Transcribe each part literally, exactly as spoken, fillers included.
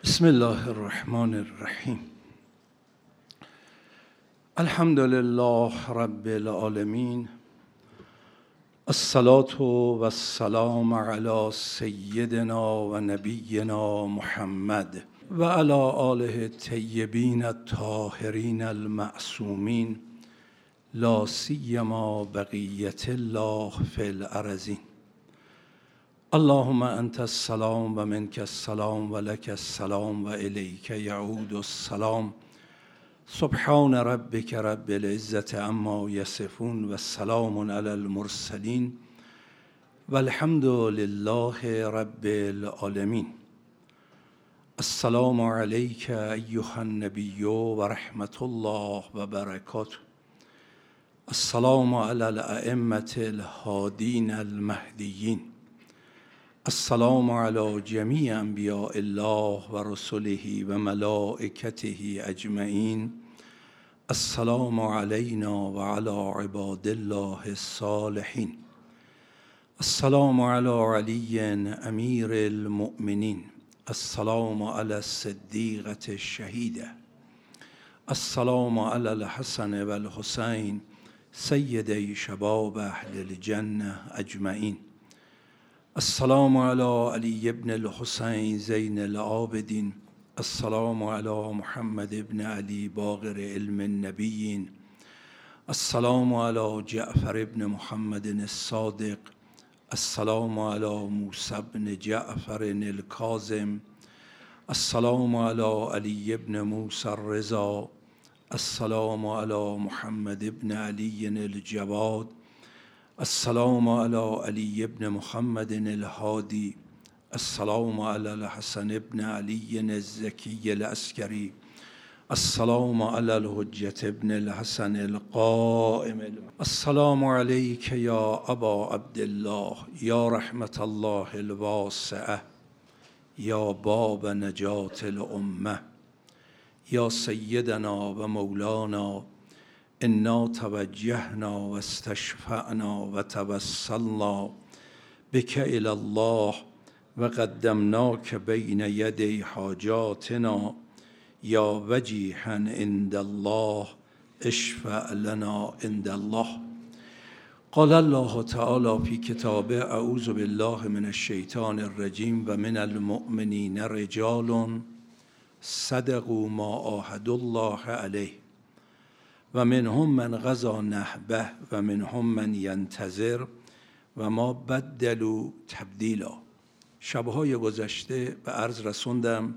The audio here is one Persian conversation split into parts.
بسم الله الرحمن الرحیم. الحمد لله رب العالمین. الصلاة و السلام علی سیدنا و نبینا محمد و علی آله الطیبین الطاهرین المعصومین، لا سیما بقیة الله فی الارضین. اللهم انت السلام و منک السلام و لک السلام و الیک یعود السلام. سبحان ربک رب العزة عما یصفون و سلام علی المرسلین و الحمد لله رب العالمین. السلام علیک ایها النبی و رحمت الله و برکاته. السلام علی الائمة الهادین المهدیین. السلام علی جمیع انبیاء الله و رسله و ملائکته اجمعین. السلام علینا و علی عباد الله الصالحین. السلام علی علی امیر المؤمنین. السلام علی الصدیقة الشهیدة. السلام علی الحسن و الحسین سیدی شباب اهل الجنة اجمعین. السلام علی علی ابن الحسین زین العابدین. السلام علی محمد ابن علی باقر علم النبیین. السلام علی جعفر ابن محمد الصادق. السلام علی موسی ابن جعفر الکاظم. السلام علی علی ابن موسی الرضا. السلام علی محمد ابن علی الجواد. السلام علی علی ابن محمد الهادی. السلام علی الحسن ابن علی الزکی العسکری. السلام علی الحجة ابن الحسن القائم. السلام علیک یا ابا عبدالله یا رحمت الله الواسعة یا باب نجات الامة یا سیدنا و مولانا. انا توجهنا و استشفعنا و توسلنا بک الی الله و قدمناک بین یدی حاجاتنا یا وجیها عند الله اشفع لنا عند الله. قال الله تعالی فی کتابه اعوذ بالله من الشیطان الرجیم و من المؤمنین رجال صدقوا ما عاهدوا الله علیه و منهم من قضی نحبه و منهم من ینتظر و ما بدلوا تبدیلا. شبهای گذشته به عرض رسوندم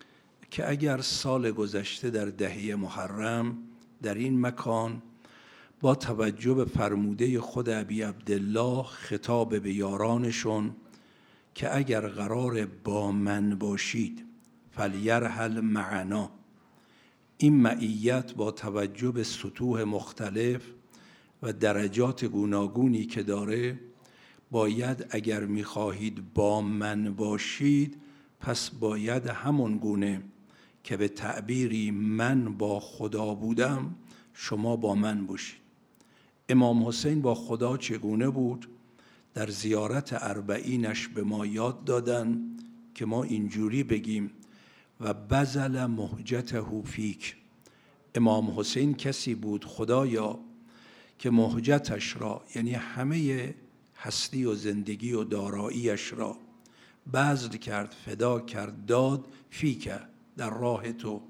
که اگر سال گذشته در دهه محرم در این مکان با توجه به فرموده خود ابی عبدالله خطاب به یارانشون که اگر قرار با من باشید فلیرحل معنا، این معیت با توجه به سطوح مختلف و درجات گوناگونی که داره، باید اگر میخواهید با من باشید پس باید همون گونه که به تعبیری من با خدا بودم شما با من باشید. امام حسین با خدا چگونه بود؟ در زیارت اربعینش به ما یاد دادن که ما اینجوری بگیم و بذل مهجته فیک. امام حسین کسی بود خدایا که مهجتش را، یعنی همه هستی و زندگی و داراییش را بذل کرد، فدا کرد، داد فیک، در راه تو،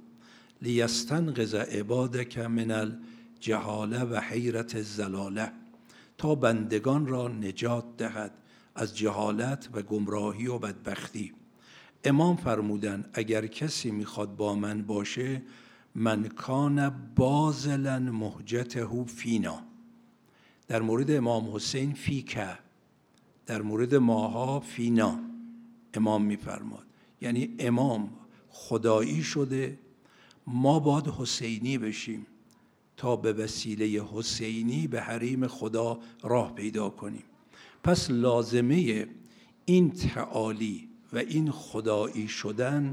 لیستنقذ عبادک من الجهاله و حیرت الضلاله، تا بندگان را نجات دهد از جهالت و گمراهی و بدبختی. امام فرمودن اگر کسی میخواد با من باشه، من کان باذلا مهجته فینا. در مورد امام حسین فیکه، در مورد ماها فینا. امام میفرماد یعنی امام خدایی شده، ما باید حسینی بشیم تا به وسیله حسینی به حریم خدا راه پیدا کنیم. پس لازمه این تعالی و این خدایی شدن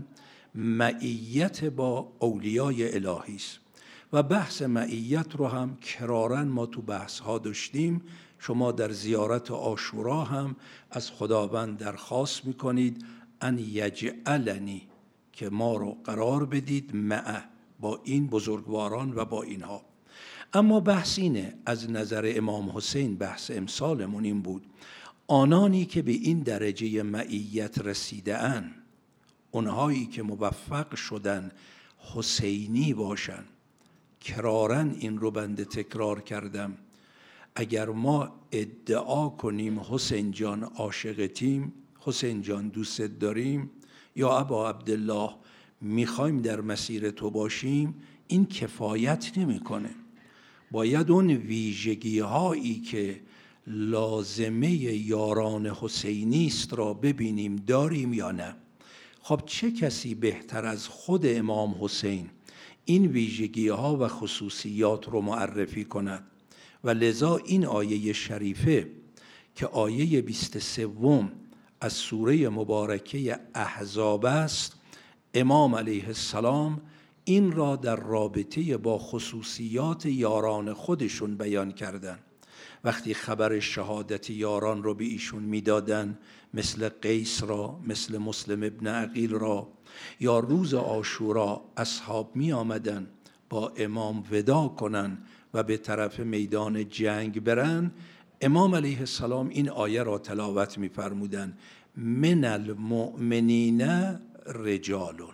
معیت با اولیای الهی است و بحث معیت رو هم کرارا ما تو بحث ها داشتیم. شما در زیارت عاشورا هم از خداوند درخواست میکنید ان یجعلنی، که ما رو قرار بدید مع با این بزرگواران و با اینها. اما بحث اینه، از نظر امام حسین بحث امسالمون این بود، آنانی که به این درجه معیت رسیده اند، اونهایی که موفق شدن حسینی باشن، کرارن این رو بنده تکرار کردم، اگر ما ادعا کنیم حسین جان عاشقتیم، حسین جان دوست داریم، یا ابا عبدالله میخوایم در مسیر تو باشیم، این کفایت نمیکنه. باید اون ویژگی هایی که لازمه یاران حسینی است را ببینیم داریم یا نه. خب چه کسی بهتر از خود امام حسین این ویژگی ها و خصوصیات رو معرفی کند؟ و لذا این آیه شریفه که آیه بیست و سه از سوره مبارکه احزاب است، امام علیه السلام این را در رابطه با خصوصیات یاران خودشون بیان کردن. وقتی خبر شهادت یاران رو به ایشون میدادن، مثل قیس را، مثل مسلم ابن عقیل را، یا روز عاشورا اصحاب می آمدن با امام ودا کنن و به طرف میدان جنگ برن، امام علیه السلام این آیه را تلاوت می فرمودن: من المؤمنین رجالون،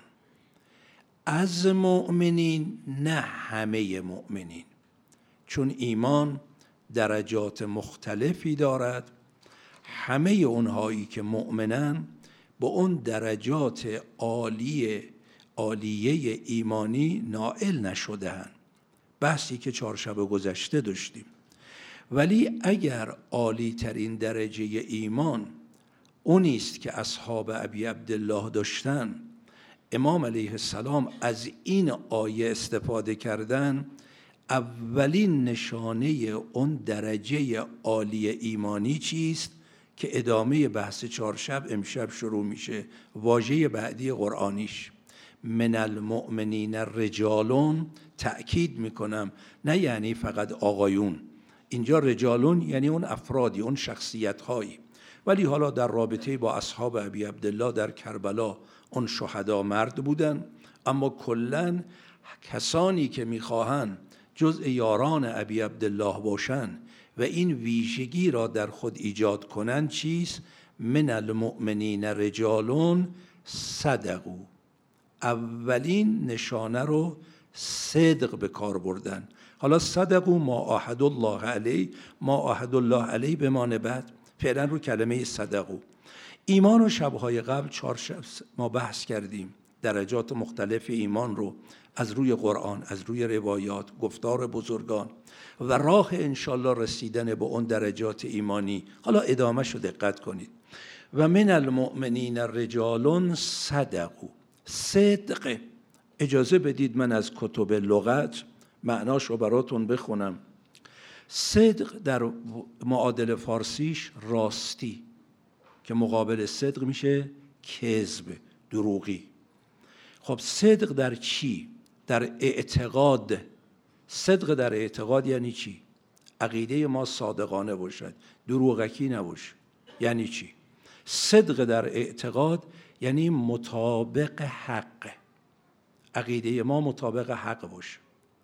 از مؤمنین، نه همه مؤمنین، چون ایمان درجات مختلفی دارد. همه اونهایی که مؤمنن به اون درجات عالی عالیه ایمانی نائل نشده‌اند. بحثی که چهارشنبه گذشته داشتیم. ولی اگر عالی ترین درجه ایمان اونی است که اصحاب ابی عبدالله داشتن، امام علیه السلام از این آیه استفاده کردن، اولین نشانه اون درجه عالی ایمانی چیست که ادامه بحث چهارشب امشب شروع میشه، واژه بعدی قرآنیش من المؤمنین رجالون. تأکید میکنم نه یعنی فقط آقایون، اینجا رجالون یعنی اون افرادی، اون شخصیت هایی. ولی حالا در رابطه با اصحاب ابی عبدالله در کربلا اون شهدا مرد بودن، اما کلن کسانی که میخواهند جزء یاران ابی عبدالله باشن و این ویژگی را در خود ایجاد کنند چیست؟ من المؤمنین رجالون صدقوا. اولین نشانه رو صدق به کار بردن. حالا صدقوا ما عاهد الله علیه، ما عاهد الله علیه بمانه بعد فعلا رو کلمه صدقوا. ایمان و شبهای قبل چهار شب ما بحث کردیم، درجات مختلف ایمان رو از روی قرآن، از روی روایات، گفتار بزرگان و راه انشالله رسیدن به اون درجات ایمانی. حالا ادامه شو دقت کنید. و من المؤمنین رجال صدقوا. صدق، اجازه بدید من از کتب لغت معناش رو براتون بخونم. صدق در معادل فارسیش راستی، که مقابل صدق میشه کذب، دروغی. خب صدق در چی؟ در اعتقاد. صدق در اعتقاد یعنی چی؟ عقیده ما صادقانه باشد، دروغکی نباشه. یعنی چی؟ صدق در اعتقاد یعنی مطابق حق، عقیده ما مطابق حق باشه.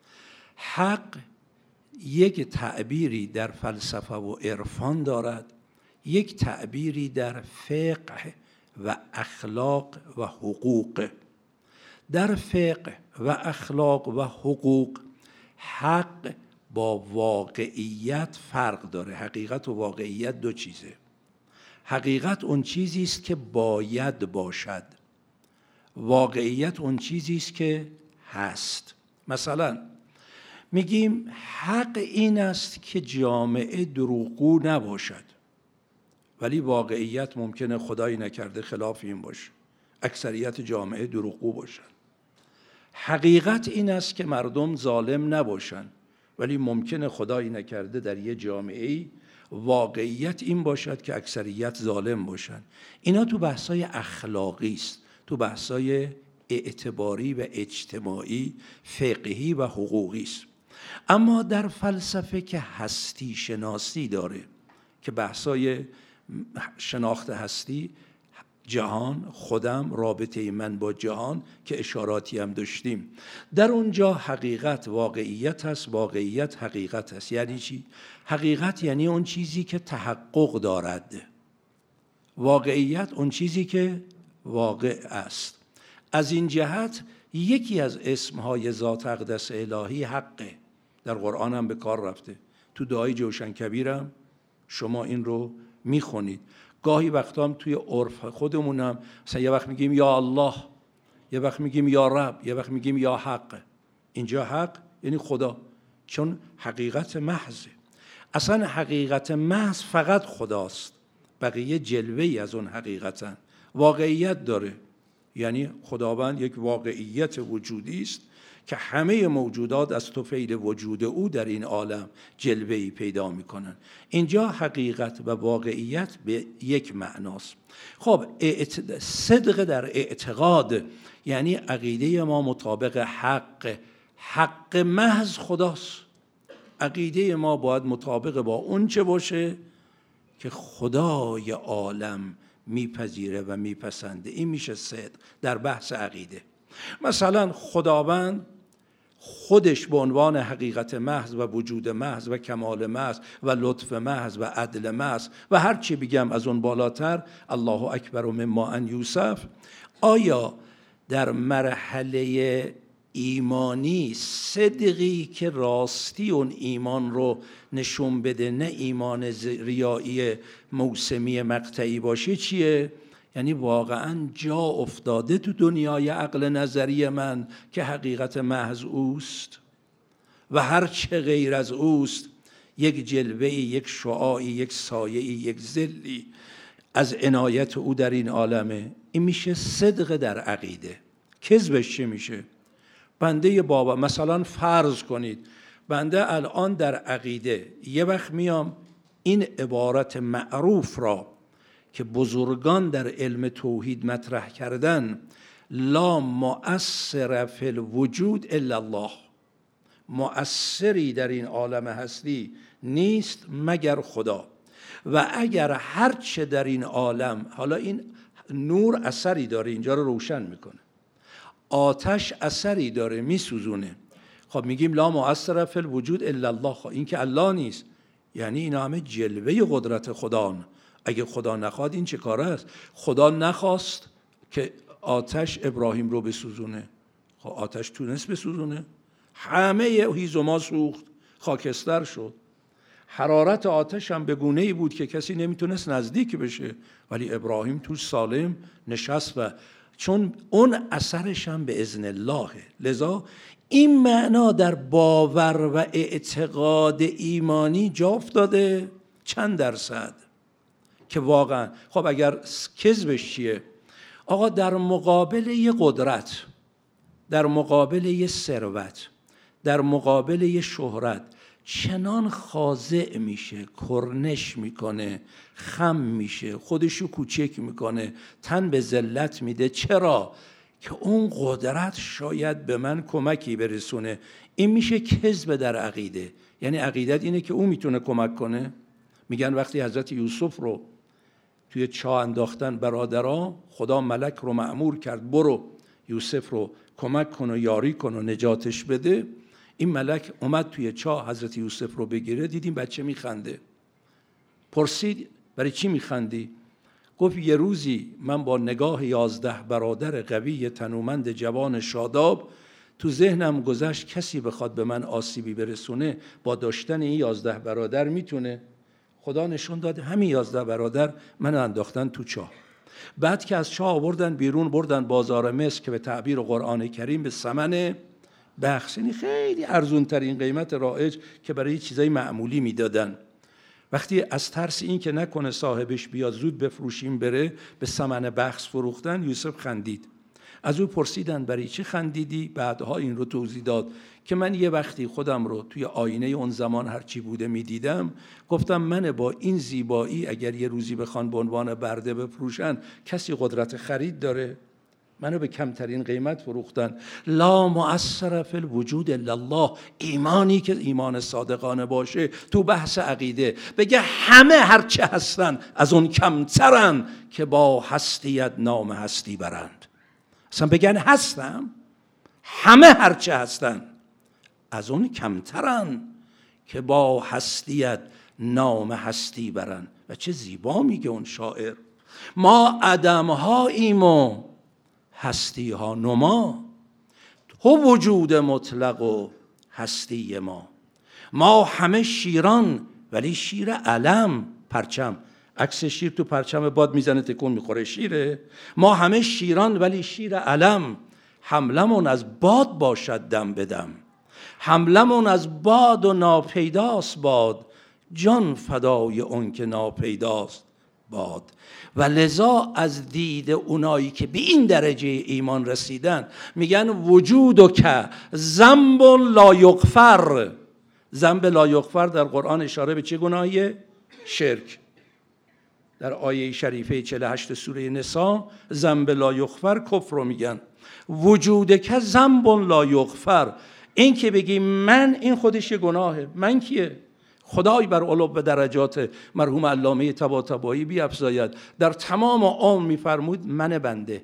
حق یک تعبیری در فلسفه و عرفان دارد، یک تعبیری در فقه و اخلاق و حقوق. در فقه و اخلاق و حقوق حق با واقعیت فرق داره. حقیقت و واقعیت دو چیزه. حقیقت اون چیزی است که باید باشد، واقعیت اون چیزی است که هست. مثلا میگیم حق این است که جامعه دروغگو نباشد، ولی واقعیت ممکنه خدایی نکرده خلاف این باشه، اکثریت جامعه دروغگو باشن. حقیقت این است که مردم ظالم نباشن، ولی ممکنه خدایی نکرده در یه جامعه واقعیت این باشد که اکثریت ظالم باشن. اینا تو بحثای اخلاقی است، تو بحثای اعتباری و اجتماعی، فقهی و حقوقی است. اما در فلسفه که هستی شناسی داره، که بحثای شناخت هستی، جهان، خودم، رابطه من با جهان که اشاراتی هم داشتیم. در اونجا حقیقت واقعیت هست، واقعیت حقیقت هست. یعنی چی؟ حقیقت یعنی اون چیزی که تحقق دارد، واقعیت اون چیزی که واقع است. از این جهت یکی از اسمهای ذات اقدس الهی حقه، در قرآن هم به کار رفته. تو دعای جوشن کبیرم شما این رو میخونید. گاهی وقتا هم توی عرف خودمونم مثلا یه وقت میگیم یا الله، یه وقت میگیم یا رب، یه وقت میگیم یا حق. اینجا حق یعنی خدا، چون حقیقت محضه. اصلا حقیقت محض فقط خداست، بقیه جلوه‌ای از اون حقیقتن. واقعیت داره، یعنی خداوند یک واقعیت وجودی است که همه موجودات از طفیل وجود او در این عالم جلوه‌ای پیدا میکنن. اینجا حقیقت و واقعیت به یک معناست. خب صدق در اعتقاد یعنی عقیده ما مطابق حق، حق محض خداست. عقیده ما باید مطابق با اون چه باشه که خدای عالم میپذیره و میپسنده. این میشه صدق در بحث عقیده. مثلا خداوند خودش به عنوان حقیقت محض و وجود محض و کمال محض و لطف محض و عدل محض و هر چی بگم از اون بالاتر، الله اکبر مما ان یوصف، آیا در مرحله ایمانی صدقی که راستی اون ایمان رو نشون بده، نه ایمان ریایی موسمی مقطعی باشه، چیه؟ یعنی واقعا جا افتاده تو دنیای عقل نظری من که حقیقت محض اوست و هر چه غیر از اوست یک جلوه‌ای، یک شعاعی، یک سایه‌ای، یک ظلی از عنایت او در این عالمه. این میشه صدق در عقیده. کذبش چه میشه؟ بنده بابا مثلا فرض کنید بنده الان در عقیده یه وقت میام این عبارت معروف را که بزرگان در علم توحید مطرح کردن، لا مؤثر فی الوجود الا الله، مؤثری در این عالم هستی نیست مگر خدا. و اگر هرچه در این عالم، حالا این نور اثری داره اینجا رو روشن میکنه، آتش اثری داره میسوزونه، خب میگیم لا مؤثر فی الوجود الا الله. خب این که الله نیست، یعنی اینا همه جلوه قدرت خدا. اگه خدا نخواد این چه کاره است؟ خدا نخواست که آتش ابراهیم رو بسوزونه، خب آتش تونست بسوزونه؟ همه هیزوما سوخت، خاکستر شد. حرارت آتش هم به گونه‌ای بود که کسی نمیتونست نزدیک بشه، ولی ابراهیم توش سالم نشست و چون اون اثرش هم به اذن الله. لذا این معنا در باور و اعتقاد ایمانی جا افتاده چند درصد که واقعا. خب اگر کذبش چیه؟ آقا در مقابل یه قدرت، در مقابل یه ثروت، در مقابل یه شهرت چنان خاضع میشه، کرنش میکنه، خم میشه، خودشو کوچک میکنه، تن به ذلت میده. چرا؟ که اون قدرت شاید به من کمکی برسونه. این میشه کذب در عقیده. یعنی عقیدت اینه که اون میتونه کمک کنه. میگن وقتی حضرت یوسف رو توی چاه انداختن برادرها، خدا ملک رو مأمور کرد برو یوسف رو کمک کن و یاری کن و نجاتش بده. این ملک اومد توی چاه حضرت یوسف رو بگیره، دیدیم بچه میخنده. پرسید برای چی میخندی؟ گفت یه روزی من با نگاه یازده برادر قوی تنومند جوان شاداب تو ذهنم گذشت کسی بخواد به من آسیبی برسونه با داشتن این یازده برادر میتونه. خدا نشون داد همین یازده برادر منو انداختن تو چاه. بعد که از چاه آوردن بیرون، بردن بازار مصر که به تعبیر قرآن کریم به ثمن بخس، یعنی خیلی ارزون ترین قیمت رایج که برای چیزای معمولی میدادن. وقتی از ترس این که نکنه صاحبش بیاد زود بفروشیم بره، به ثمن بخس فروختن. یوسف خندید. از او پرسیدن برای چی خندیدی؟ بعدها این رو توضیح داد که من یه وقتی خودم رو توی آینه اون زمان هرچی بوده میدیدم، گفتم من با این زیبایی اگر یه روزی بخوان به عنوان برده بفروشن، کسی قدرت خرید داره؟ منو به کمترین قیمت فروختن. لا مؤثر فی الوجود الا الله. ایمانی که ایمان صادقانه باشه تو بحث عقیده بگه همه هرچه هستن از اون کمترن که با هستیت نام هستی برند. اصلا بگن هستم، همه هرچه هستن از اون کمترن که با هستیت نام هستی برند. و چه زیبا میگه اون شاعر، ما عدمهاییم و هستی ها نما، تو وجود مطلق و هستی ما. ما همه شیران ولی شیر علم، پرچم، عکس شیر تو پرچم باد میزنه تکون میخوره، شیره. ما همه شیران ولی شیر علم، حملمون از باد باشد دم بدم. حملمون از باد و ناپیداست باد، جان فدای اون که ناپیداست باد. و لذا از دید اونایی که به این درجه ایمان رسیدن میگن وجود و که ذنب لا یغفر. ذنب لا یغفر در قرآن اشاره به چه گناهیه؟ شرک. در آیه شریفه چهل و هشت سوره نساء ذنب لا یغفر کفر رو میگن. وجود که ذنب لا یغفر، این که بگی من، این خودش یه گناهه. من کیه؟ خدای بر علو به درجات مرحوم علامه طباطبایی بیفزاید در تمام عمر میفرمود من بنده.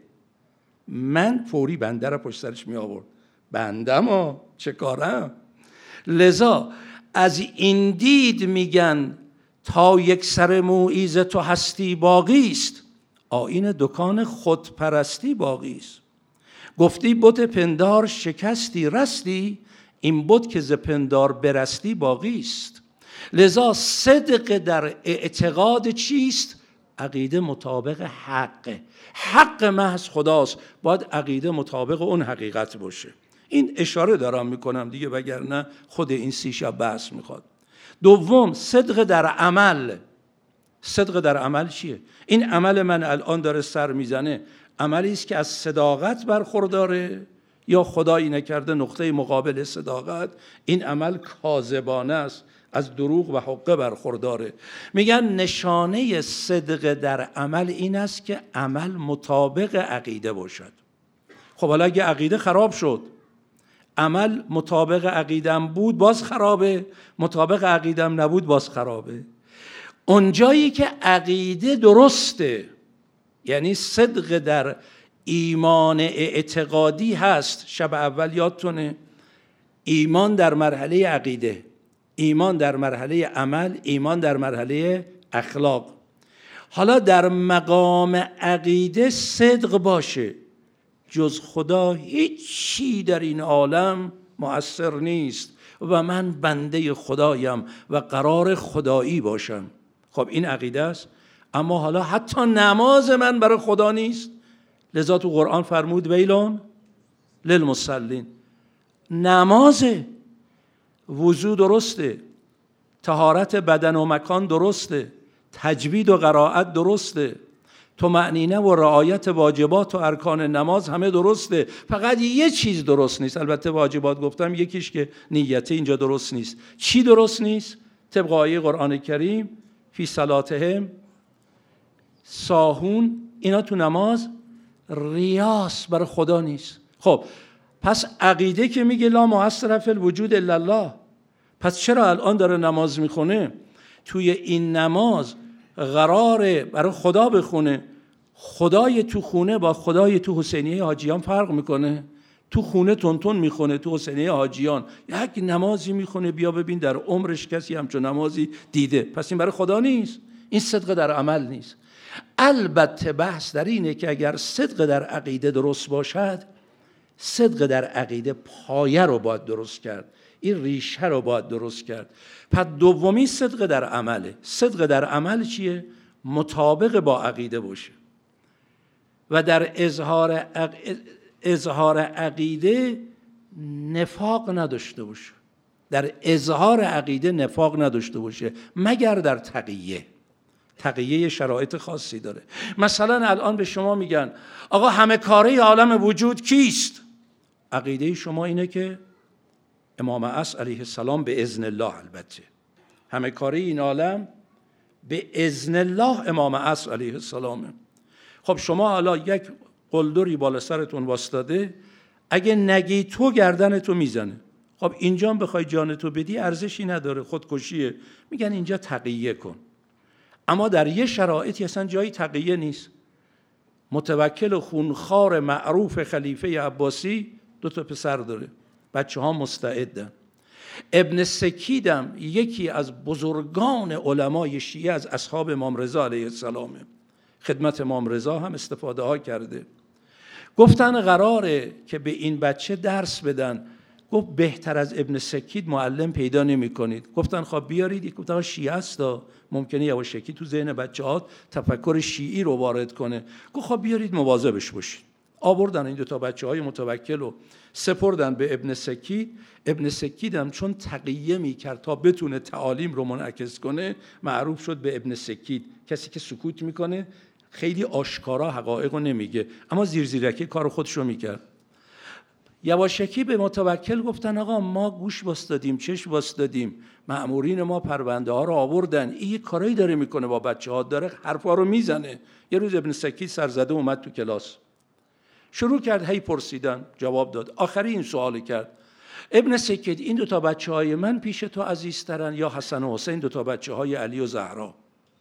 من فوری بنده را پشت سرش می آورد. بنده ما چه کارم؟ لذا از این دید میگن تا یک سر موعیز تو هستی باقی است، آیین دکان خودپرستی باقی است. گفتی بت پندار شکستی رستی، این بت که ز پندار برستی باقی است. لذا صدق در اعتقاد چیست؟ عقیده مطابق حق. حق محض خداست، باید عقیده مطابق اون حقیقت باشه. این اشاره دارم میکنم دیگه، وگرنه خود این سی شب بحث میخواد. دوم، صدق در عمل. صدق در عمل چیه؟ این عمل من الان داره سر میزنه، عملی است که از صداقت برخورداره یا خدایی نکرده نقطه مقابل صداقت این عمل کاذبانه است، از دروغ و حقه برخورداره. میگن نشانه صدق در عمل این است که عمل مطابق عقیده باشد. خب حالا اگه عقیده خراب شد، عمل مطابق عقیدم بود باز خرابه، مطابق عقیدم نبود باز خرابه. اونجایی که عقیده درسته، یعنی صدق در ایمان اعتقادی هست. شب اول یادتونه ایمان در مرحله عقیده، ایمان در مرحله عمل، ایمان در مرحله اخلاق. حالا در مقام عقیده صدق باشه، جز خدا هیچی در این عالم مؤثر نیست و من بنده خدایم و قرار خدایی باشم. خب این عقیده است. اما حالا حتی نماز من برای خدا نیست. لذا تو قرآن فرمود ویلون للمصلین. نماز، وضو درسته، طهارت بدن و مکان درسته، تجوید و قرائت درسته، طمأنینه و رعایت واجبات و ارکان نماز همه درسته. فقط یه چیز درست نیست. البته واجبات گفتم، یکیش که نیته اینجا درست نیست. چی درست نیست؟ طبق آیه قرآن کریم فی صلاتهم ساهون، اینا تو نماز ریاس، برای خدا نیست. خب پس عقیده که میگه لا مؤثر فی الوجود الا الله، پس چرا الان داره نماز میخونه؟ توی این نماز قراره برای خدا بخونه. خدای تو خونه با خدای تو حسینیه حاجیان فرق میکنه. تو خونه تونتون میخونه، تو حسینیه حاجیان یک نمازی میخونه، بیا ببین در عمرش کسی همچون نمازی دیده. پس این برای خدا نیست، این صدق در عمل نیست. البته بحث در اینه که اگر صدق در عقیده درست باشد، صدق در عقیده پایه رو باید درست کرد، این ریشه رو باید درست کرد. پس دومی صدق در عمله. صدق در عمل چیه؟ مطابق با عقیده باشه و در اظهار عق... اظهار عقیده نفاق نداشته باشه. در اظهار عقیده نفاق نداشته باشه مگر در تقیه. تقیه شرایط خاصی داره. مثلا الان به شما میگن آقا همه کاره عالم وجود کیست؟ عقیده شما اینه که امام عصر علیه السلام به اذن الله، البته همه کاره این عالم به اذن الله امام عصر علیه السلامه. خب شما حالا یک قلدری بالا سرتون واسطاده، اگه نگی تو گردن تو میزنه. خب اینجا هم بخوای جان تو بدی ارزشی نداره، خودکشیه. میگن اینجا تقیه کن. اما در یه شرایطی اصلا جایی تقیه نیست. متوکل خونخوار معروف خلیفه عباسی دو تا پسر داره، بچه ها مستعدن. ابن سکیدم یکی از بزرگان علمای شیعه از اصحاب امام رضا علیه السلامه، خدمت امام رضا هم استفاده ها کرده. گفتن قراره که به این بچه درس بدن. گفت بهتر از ابن سکید معلم پیدا نمی کنید. گفتن خب بیارید. گفتن شیعه است، ممکنه یواشکی تو ذهن بچه ها تفکر شیعی رو وارد کنه. گفت خب بیارید مواظبش باشید. آوردن این دو تا بچه های متوکل رو سپردن به ابن سکید. ابن سکید هم چون تقیه می کرد تا بتونه تعالیم رو منعکس کنه، معروف شد به ابن سکید، کسی که سکوت میکنه، خیلی آشکارا حقایق رو نمیگه، اما زیر زیرکی کار خودش رو میکرد. یواشکی به متوکل گفتن آقا ما گوش واسطادیم، چشم واسطادیم، مأمورین ما پرونده ها رو آوردن، این یه کارایی داره میکنه با بچه ها، داره حرفا رو میزنه. یه روز ابن سکید سرزده اومد تو کلاس، شروع کرد هی پرسیدن، جواب داد. آخری این سوال کرد: ابن سکید این دو تا بچه های من پیش تو عزیزترن یا حسن و حسین دو تا بچه های علی و زهرا؟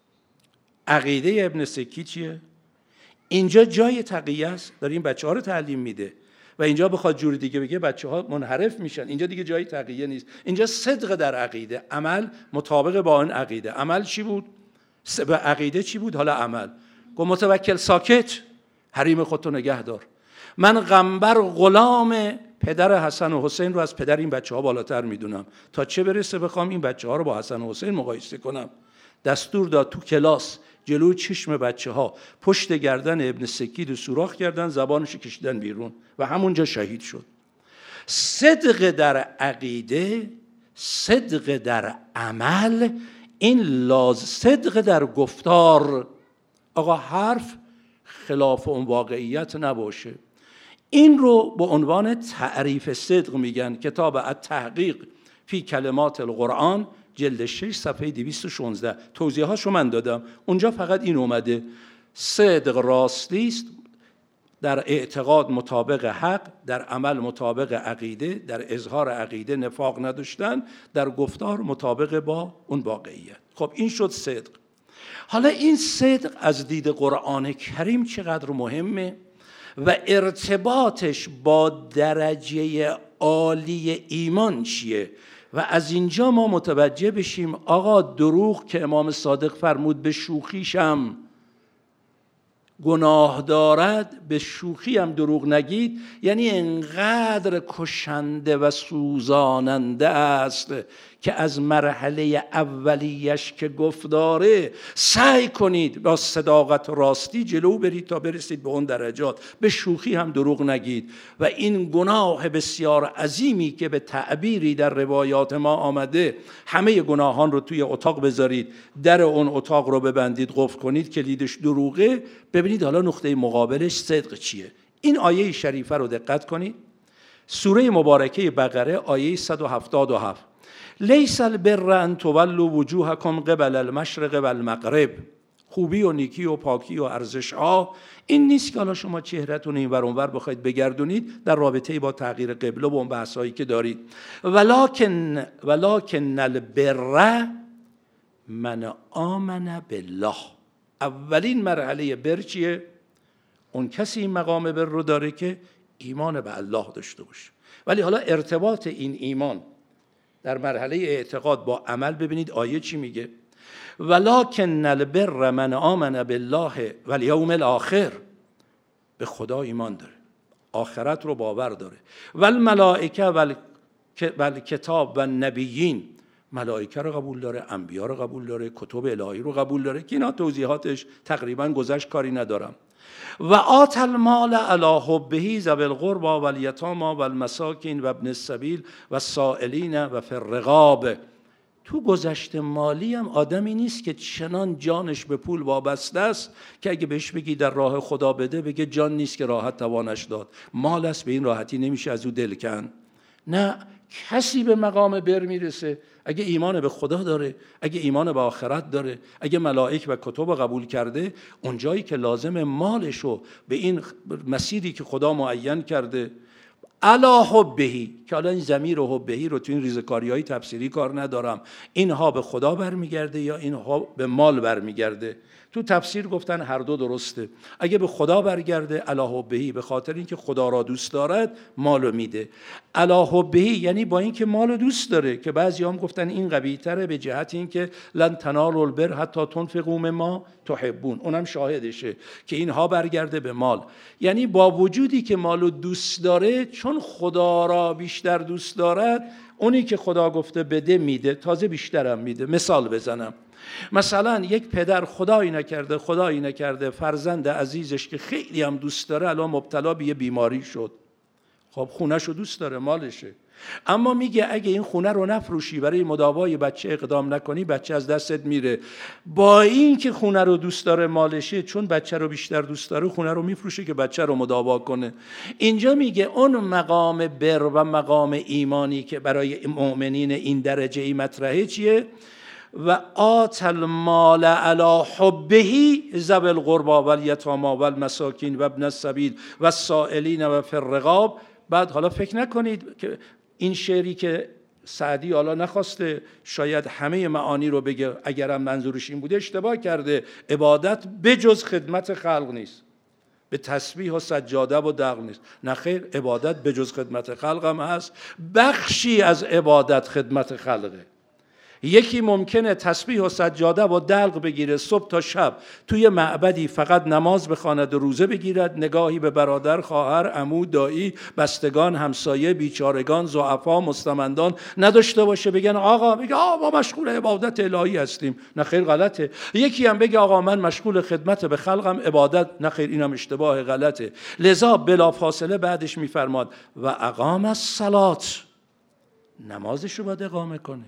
عقیده ابن سکید چیه؟ اینجا جای تقیه است، داره این بچه ها رو تعلیم میده و اینجا بخواد جور دیگه بگه بچه ها منحرف میشن. اینجا دیگه جای تقیه نیست، اینجا صدق در عقیده، عمل مطابق با این عقیده. عمل چی بود؟ به عقیده چی بود؟ حالا عمل. گفت متوکل ساکت، حریم خودتو نگه دار. من قنبر غلام پدر حسن و حسین رو از پدر این بچه ها بالاتر میدونم، تا چه برسه بخوام این بچه ها رو با حسن و حسین مقایسه کنم. دستور داد تو کلاس جلو چشم بچه ها پشت گردن ابن سکید رو سوراخ کردن، زبانش کشیدن بیرون و همونجا شهید شد. صدق در عقیده، صدق در عمل، این لاز صدق در گفتار. آقا حرف خلاف اون واقعیت نباشه. این رو به عنوان تعریف صدق میگن. کتاب التحقیق فی کلمات القرآن جلد شش صفحه دویست و شانزده، توضیحاتشو من دادم، اونجا فقط این اومده: صدق راستی است، در اعتقاد مطابق حق، در عمل مطابق عقیده، در اظهار عقیده نفاق نداشتن، در گفتار مطابق با اون واقعیت. خب این شد صدق. حالا این صدق از دید قرآن کریم چقدر مهمه و ارتباطش با درجه عالی ایمان چیه؟ و از اینجا ما متوجه بشیم آقا دروغ که امام صادق فرمود به شوخیشم گناه دارد، به شوخی هم دروغ نگید، یعنی انقدر کشنده و سوزاننده است که از مرحله اولیش که گفت داره سعی کنید با صداقت راستی جلو برید تا برسید به اون درجات. به شوخی هم دروغ نگید. و این گناه بسیار عظیمی که به تعبیری در روایات ما آمده، همه گناهان رو توی اتاق بذارید، در اون اتاق رو ببندید، قفل کنید، کلیدش دروغه. ببینید حالا نقطه مقابلش صدق چیه. این آیه شریفه رو دقت کنید، سوره مبارکه بقره آیه صد و هفتاد و هفت: لیس البر ان تولوا وجوهکم قبل المشرق و المغرب. خوبی و نیکی و پاکی و ارزش ها این نیست که حالا شما چهرهتون این ور اون ور بخواید بگردونید در رابطه با تغییر قبله و اون بحثایی که دارید. ولکن ولکن البر من آمن بالله. اولین مرحله بر چیه؟ اون کسی این مقام بر رو داره که ایمان به الله داشته باشه. ولی حالا ارتباط این ایمان در مرحله اعتقاد با عمل، ببینید آیه چی میگه: ولکن البر من آمن بالله والیوم الاخر. به خدا ایمان داره، آخرت رو باور داره. والملائکه والکتاب والنبیین، ملائکه رو قبول داره، انبیا رو قبول داره، کتب الهی رو قبول داره که اینا توضیحاتش تقریبا گذشت، کاری ندارم. و آت المال علی حبه ذوی القربى والیتامی والمساکین و ابن السبیل و السائلین و فی الرقاب. تو گذشته مالی هم آدمی نیست که چنان جانش به پول وابسته است که اگه بهش بگی در راه خدا بده، بگه جان نیست که راحت توانش داد. مال است، به این راحتی نمیشه از او دل کن. نه کسی به مقام بر میرسه اگه ایمان به خدا داره، اگه ایمان به آخرت داره، اگه ملائک و کتب قبول کرده، اونجایی که لازم مالشو به این مسیری که خدا معین کرده علی حبهی، که حالا این ضمیر و حبهی رو تو این ریزکاری‌های تفسیری کار ندارم، اینها به خدا برمیگرده یا اینها به مال برمیگرده. تو تفسیر گفتن هر دو درسته. اگه به خدا برگرده علی حبهی، به خاطر اینکه خدا را دوست دارد مالو میده. علی حبهی یعنی با اینکه مالو دوست داره، که بعضی هم گفتن این قوی تره به جهت اینکه لن تنالوا البر حتی تنفقوا مما تحبون، اونم شاهدشه که اینها برگرده به مال. یعنی با وجودی که مالو دوست داره، چون خدا را بیشتر دوست دارد، اونی که خدا گفته بده میده، تازه بیشترم میده. مثال بزنم، مثلا یک پدر خدایی نکرده خدایی نکرده فرزند عزیزش که خیلی هم دوست داره الان مبتلا به یه بیماری شد. خب خونه‌شو دوست داره، مالشه، اما میگه اگه این خونه رو نفروشی برای مداوای بچه اقدام نکنی بچه از دستت میره. با این که خونه رو دوست داره، مالشه، چون بچه رو بیشتر دوست داره خونه رو میفروشه که بچه رو مداوا کنه. اینجا میگه اون مقام بر و مقام ایمانی که برای مؤمنین این درجه ای مطرحه چیه؟ و آت المال علی حبه ذوی القربى والیتامی والمساکین و ابن السبیل و السائلین و فی الرقاب. بعد حالا فکر نکنید که این شعری که سعدی حالا نخواسته شاید همه معانی رو بگه، اگرم منظورش این بوده اشتباه کرده. عبادت بجز خدمت خلق نیست، به تسبیح و سجاده و دقل نیست. نه خیر، عبادت بجز خدمت خلق هم هست. بخشی از عبادت خدمت خلقه. یکی ممکنه تسبیح و سجاده و دلق بگیره صبح تا شب توی معبدی فقط نماز بخواند و روزه بگیرد، نگاهی به برادر، خواهر، عمو، دایی، بستگان، همسایه، بیچارگان، ضعفا، مستمندان نداشته باشه. بگن آقا بگه آقا ما مشغول عبادت الهی هستیم. نه خیر، غلطه. یکی هم بگه آقا من مشغول خدمت به خلقم، عبادت. نه خیر، اینم اشتباه، غلطه. لذا بلا فاصله بعدش میفرماد و اقام الصلات، نمازش رو باید اقامه کنه.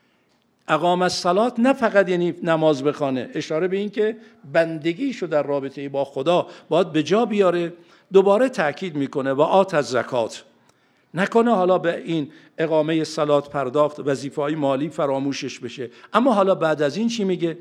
اقام الصلات نه فقط یعنی نماز بخوانه، اشاره به این که بندگیشو در رابطه با خدا باید به جا بیاره. دوباره تأکید میکنه و آت الزکات، نکنه حالا به این اقامه صلات پرداخت وظیفه‌های مالی فراموشش بشه. اما حالا بعد از این چی میگه؟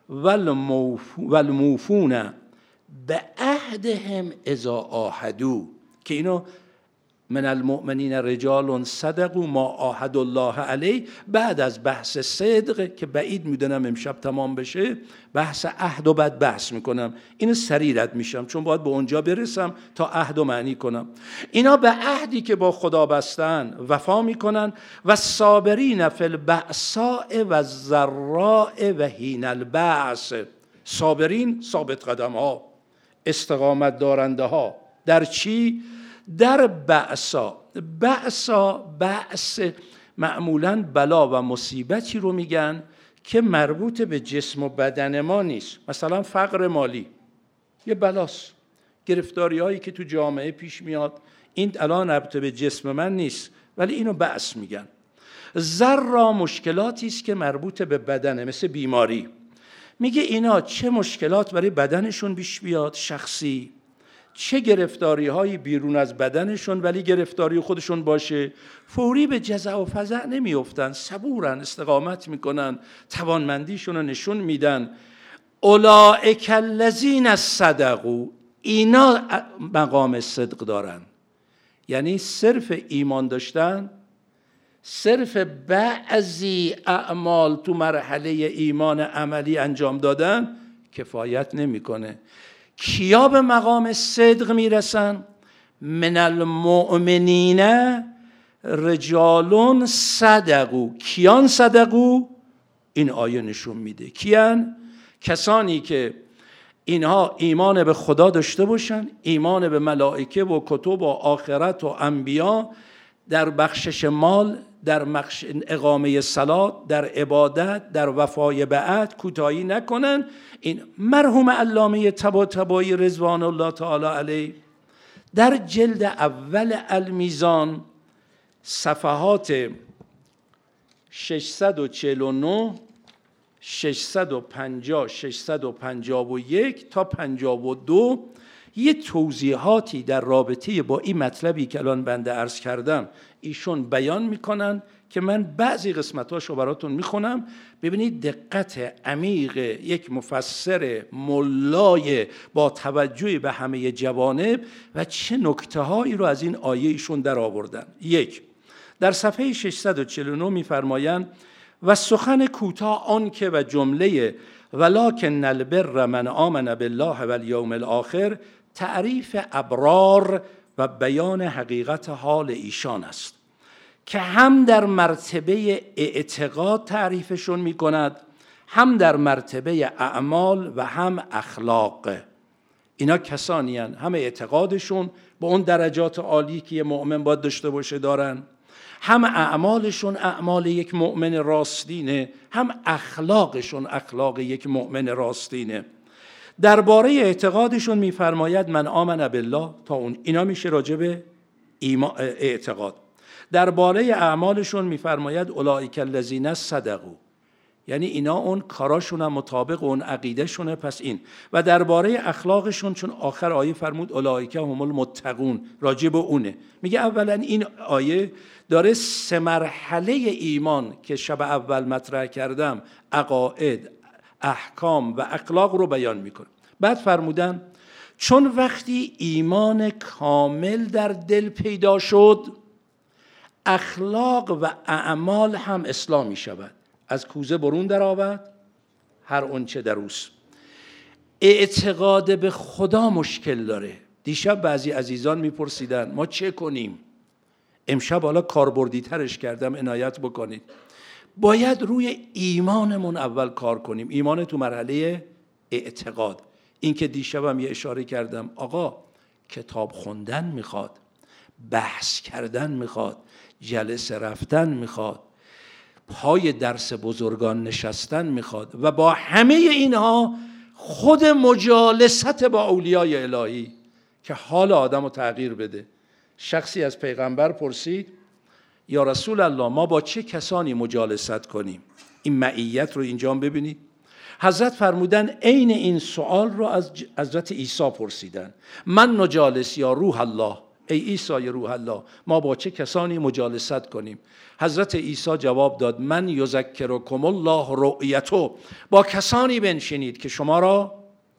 والموفون به عهدهم اذا عاهدوا، که اینو من المؤمنین رجال صدقوا ما عاهدوا الله علیه، بعد از بحث صدق که بعید میدونم امشب تمام بشه، بحث عهد و بعد بحث میکنم. اینو سریع رد میشم چون باید به اونجا برسم تا عهد و معنی کنم. اینا به عهدی که با خدا بستن وفا میکنن. و صابرین فی البأساء و الضراء و حین البأس، صابرین ثابت قدم ها، استقامت دارنده ها. در چی؟ در بأسا. بأسا، بأس معمولاً بلا و مصیبتی رو میگن که مربوط به جسم و بدن ما نیست. مثلا فقر مالی یه بلاست، گرفتاری هایی که تو جامعه پیش میاد، این الان ربط به جسم من نیست ولی اینو بأس میگن. ضر مشکلاتی است که مربوط به بدنه، مثل بیماری. میگه اینا چه مشکلات برای بدنشون پیش بیاد شخصی، چه گرفتاری هایی بیرون از بدنشون ولی گرفتاری خودشون باشه، فوری به جزع و فزع نمی افتن، صبورن، استقامت میکنن، توانمندیشون رو نشون میدن. اولئک الذین صدقوا، اینا مقام صدق دارن. یعنی صرف ایمان داشتن، صرف بعضی اعمال تو مرحله ایمان عملی انجام دادن کفایت نمیکنه. کیا به مقام صدق میرسن؟ من المؤمنین رجال صدقوا. کیان صدقوا؟ این آیه نشون میده کیان؟ کسانی که اینها ایمان به خدا داشته باشن، ایمان به ملائکه و کتب و آخرت و انبیا، در بخشش مال، در اقامه صلات، در عبادت، در وفای به عهد کوتاهی نکنن. این مرحوم علامه طباطبایی رضوان الله تعالی علیه در جلد اول المیزان صفحات ششصد و چهل و نه، ششصد و پنجاه، ششصد و پنجاه و یک تا پنجاه و دو یه توضیحاتی در رابطه با این مطلبی که الان بنده عرض کردم ایشون بیان میکنن که من بعضی قسمتاشو براتون میخونم. ببینید دقت عمیق یک مفسر ملای با توجه به همه جوانب و چه نکته هایی رو از این آیه ایشون در آوردن. یک، در صفحه ششصد و چهل و نه میفرمایند و سخن کوتاه آن که و جمله ولکن البر من آمن بالله و الیوم الاخر تعریف ابرار و بیان حقیقت حال ایشان است که هم در مرتبه اعتقاد تعریفشون می کند، هم در مرتبه اعمال و هم اخلاق. اینا کسانی هستند هم اعتقادشون با اون درجات عالی که یه مؤمن باید داشته باشه دارن، هم اعمالشون اعمال یک مؤمن راستینه، هم اخلاقشون اخلاق یک مؤمن راستینه. درباره اعتقادشون میفرماید من آمن بالله، تا اون اینا میشه راجب اعتقاد. درباره اعمالشون میفرماید اولئک الذین صدقوا، یعنی اینا اون کاراشون هم مطابق اون عقیده شونه. پس این و درباره اخلاقشون چون آخر آیه فرمود اولئک هم المتقون، راجب اونه. میگه اولا این آیه داره سه مرحله ایمان که شب اول مطرح کردم، عقاید، احکام و اخلاق رو بیان میکنه. بعد فرمودن چون وقتی ایمان کامل در دل پیدا شد، اخلاق و اعمال هم اسلامی شود. از کوزه برون در آورد هر اونچه در اوست. اعتقاد به خدا مشکل داره. دیشب بعضی عزیزان میپرسیدن ما چه کنیم؟ امشب حالا کاربردی ترش کردم، عنایت بکنید. باید روی ایمانمون اول کار کنیم. ایمان تو مرحله اعتقاد. این که دیشبم یه اشاره کردم، آقا کتاب خوندن میخواد، بحث کردن میخواد، جلسه رفتن میخواد، پای درس بزرگان نشستن میخواد و با همه اینها خود مجالست با اولیای الهی که حال آدم رو تغییر بده. شخصی از پیغمبر پرسید یا رسول الله ما با چه کسانی مجالست کنیم؟ این معیت رو اینجا ببینید. حضرت فرمودن عین این سوال رو از حضرت عیسی پرسیدن، من نجالس یا روح الله، ای عیسی روح الله ما با چه کسانی مجالست کنیم؟ حضرت عیسی جواب داد من یذکرکم الله رؤیته، با کسانی بنشینید که شما را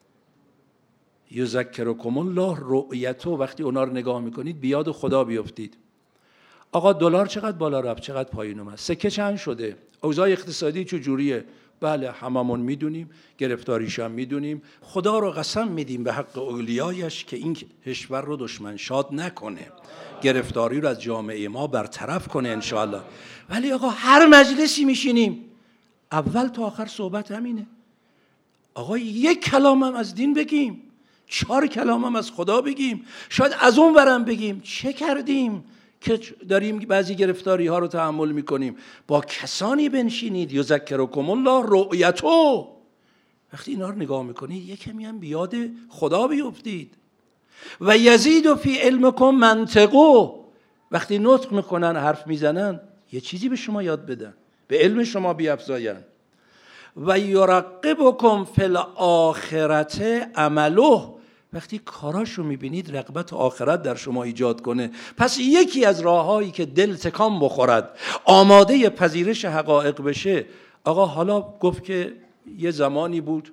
یذکرکم الله رؤیته، وقتی اونا رو نگاه میکنید بیاد خدا بیفتید. آقا دلار چقدر بالا رفت، چقدر پایین اومد، سکه چند شده، اوضاع اقتصادی چجوریه؟ بله هممون میدونیم، گرفتاریش هم میدونیم. خدا رو قسم میدیم به حق اولیایش که این کشور رو دشمن شاد نکنه، گرفتاری رو از جامعه ما برطرف کنه انشاءالله. ولی آقا هر مجلسی میشینیم اول تا آخر صحبت همینه. آقا یک کلام هم از دین بگیم، چهار کلام هم از خدا بگیم، شاید از اون ورم بگیم چه کردیم که داریم بعضی گرفتاری ها رو تحمل میکنیم. با کسانی بنشینید یذکرکم الله رؤیته، وقتی اینا رو نگاه میکنید یک کمی هم بیاد خدا بیفتید. و یزید فی علمکم منطقو، وقتی نطق میکنن حرف میزنن یه چیزی به شما یاد بدن، به علم شما بیافزاین. و یرقبکم فی الاخرت عمله، وقتی کاراشو میبینید رغبت آخرت در شما ایجاد کنه. پس یکی از راههایی که دل تکان بخورد، آماده پذیرش حقایق بشه. آقا حالا گفت که یه زمانی بود،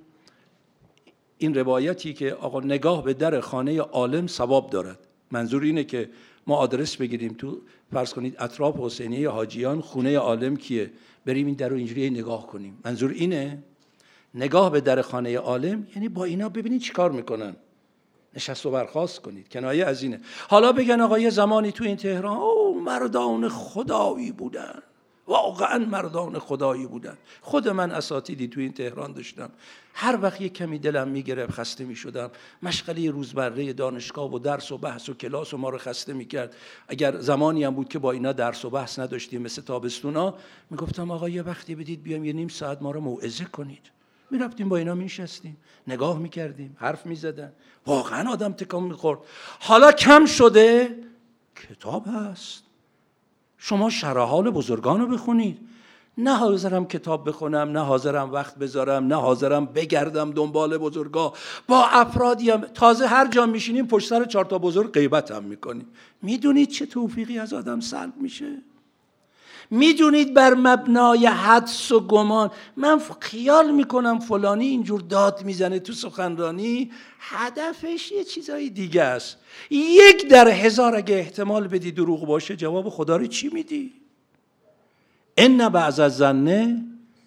این روایتی که آقا نگاه به در خانه عالم ثواب دارد. منظور اینه که ما آدرس بگیریم تو فرض کنید اطراف حسینیه حاجیان خونه عالم کیه، بریم این در رو اینجوری نگاه کنیم. منظور اینه نگاه به در خانه عالم، یعنی با اینا ببینید چی کار میکنن، نشست و برخاست کنید. کنایه از اینه. حالا بگن آقا یه زمانی تو این تهران او مردان خدایی بودن، واقعا مردان خدایی بودن. خود من اساتیدی تو این تهران داشتم، هر وقت یک کمی دلم میگرفت خسته میشدم، مشغله روزمره دانشگاه و درس و بحث و کلاس و ما رو خسته میکرد. اگر زمانی هم بود که با اینا درس و بحث نداشتیم مثل تابستونا، میگفتم آقا یه وقتی بدید بیام یه نیم ساعت ما رو موعظه کنید. میرفتیم با اینا میشستیم، نگاه میکردیم، حرف میزدن، واقعا آدم تکان میخورد. حالا کم شده، کتاب هست، شما شرح حال بزرگان رو بخونید. نه حاضرم کتاب بخونم، نه حاضرم وقت بذارم، نه حاضرم بگردم دنبال بزرگا. با افرادی هم تازه هر جا میشینیم پشت سر چهار تا بزرگ غیبت هم میکنیم. میدونید چه توفیقی از آدم سلب میشه؟ میدونید بر مبنای حدس و گمان من خیال میکنم فلانی اینجور داد میزنه تو سخنرانی، هدفش یه چیزای دیگه است. یک در هزار اگه احتمال بدی دروغ باشه، جواب خدا رو چی میدی؟ ان بعض الظن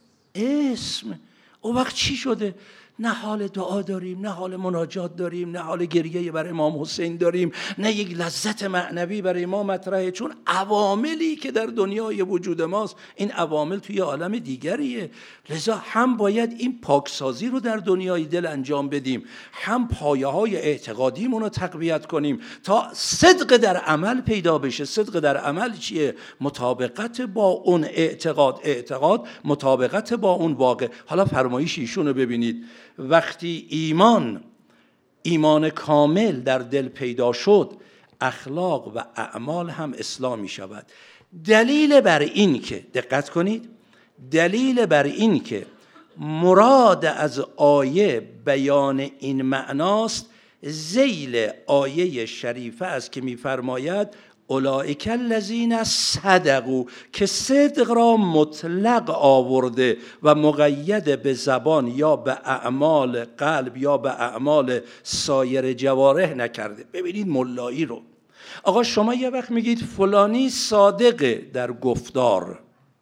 اسم. اون وقت چی شده؟ نه حال دعا داریم، نه حال مناجات داریم، نه حال گریه بر امام حسین داریم، نه یک لذت معنوی برای ما مطرحه. چون عواملی که در دنیای وجود ماست، این عوامل توی عالم دیگریه. لذا هم باید این پاکسازی رو در دنیای دل انجام بدیم، هم پایه های اعتقادیمون رو تقویت کنیم تا صدق در عمل پیدا بشه. صدق در عمل چیه؟ مطابقت با اون اعتقاد، اعتقاد مطابقت با اون واقع. حالا فرمایش ایشون رو ببینید. وقتی ایمان ایمان کامل در دل پیدا شد، اخلاق و اعمال هم اصلاح می شود. دلیل بر این که دقت کنید، دلیل بر این که مراد از آیه بیان این معناست، ذیل آیه شریفه است که می فرماید اولئک الذین صدقوا، که صدق را مطلق آورده و مقید به زبان یا به اعمال قلب یا به اعمال سایر جوارح نکرده. ببینید ملایی رو. آقا شما یه وقت میگید فلانی صادقه در گفتار،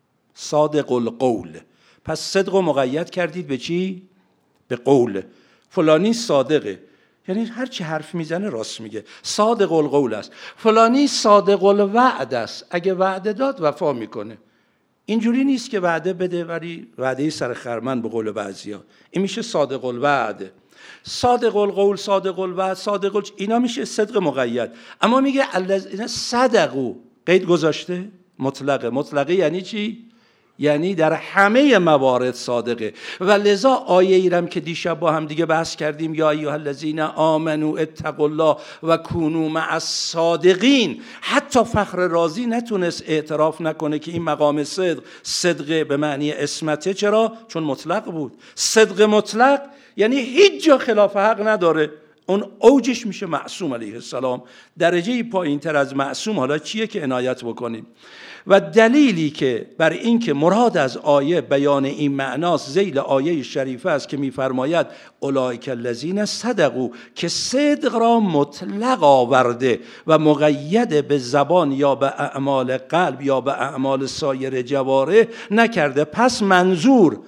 صادق القول، پس صدق رو مقید کردید به چی؟ به قول. فلانی صادقه یعنی هر چی حرف میزنه راست میگه، صادق القول است. فلانی صادق الوعد است، اگه وعده داد وفا میکنه. اینجوری نیست که وعده بده ولی وعده سر خرمن به قول بعضیا. این میشه صادق الوعد. صادق القول، صادق الوعد، صادق ال... اینا میشه صدق مقید. اما میگه الذین صدقوا، قید گذاشته، مطلقه. مطلقه یعنی چی؟ یعنی در همه موارد صادقه. و لذا آیه ایرم که دیشب با هم دیگه بحث کردیم، یا ایها الذین آمنوا اتقوا الله و کونوا مع الصادقین، حتی فخر رازی نتونست اعتراف نکنه که این مقام صدق، صدق به معنی عصمته. چرا؟ چون مطلق بود. صدق مطلق یعنی هیچ جا خلاف حق نداره. اون اوجش میشه معصوم علیه السلام. درجه پایین تر از معصوم حالا چیه که عنایت بکنیم؟ و دلیلی که بر این که مراد از آیه بیان این معناست، ذیل آیه شریفه است که میفرماید اولئک الذین صدقوا، که صدق را مطلق آورده و مقید به زبان یا به اعمال قلب یا به اعمال سایر جوارح نکرده. پس منظور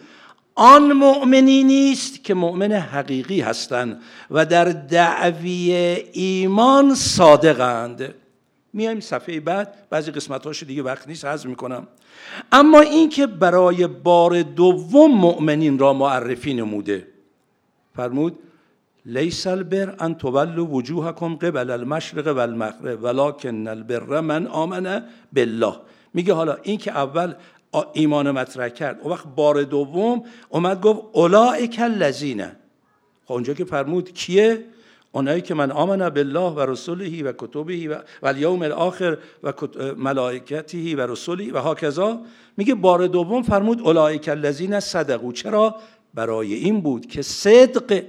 آن مؤمنی نیست که مؤمن حقیقی هستند و در دعوی ایمان صادقند. میایم صفحه بعد، بعضی قسمت‌هاش دیگه وقت نیست حذف میکنم. اما این که برای بار دوم مؤمنین را معرفی نموده، فرمود لیس البر ان تولوا وجوهکم قبل المشرق والمغرب ولکن البر من آمن بالله. میگه حالا این که اول ایمان مطرح کرد، اون وقت بار دوم اومد گفت اولئک الذین. خب اونجا که فرمود کیه؟ اونایی که من آمن بالله و رسوله و کتبه و الیوم الاخر و ملائکته و رسوله و هاکذا. میگه بار دوم فرمود اولئک الذین صدقوا. چرا؟ برای این بود که صدق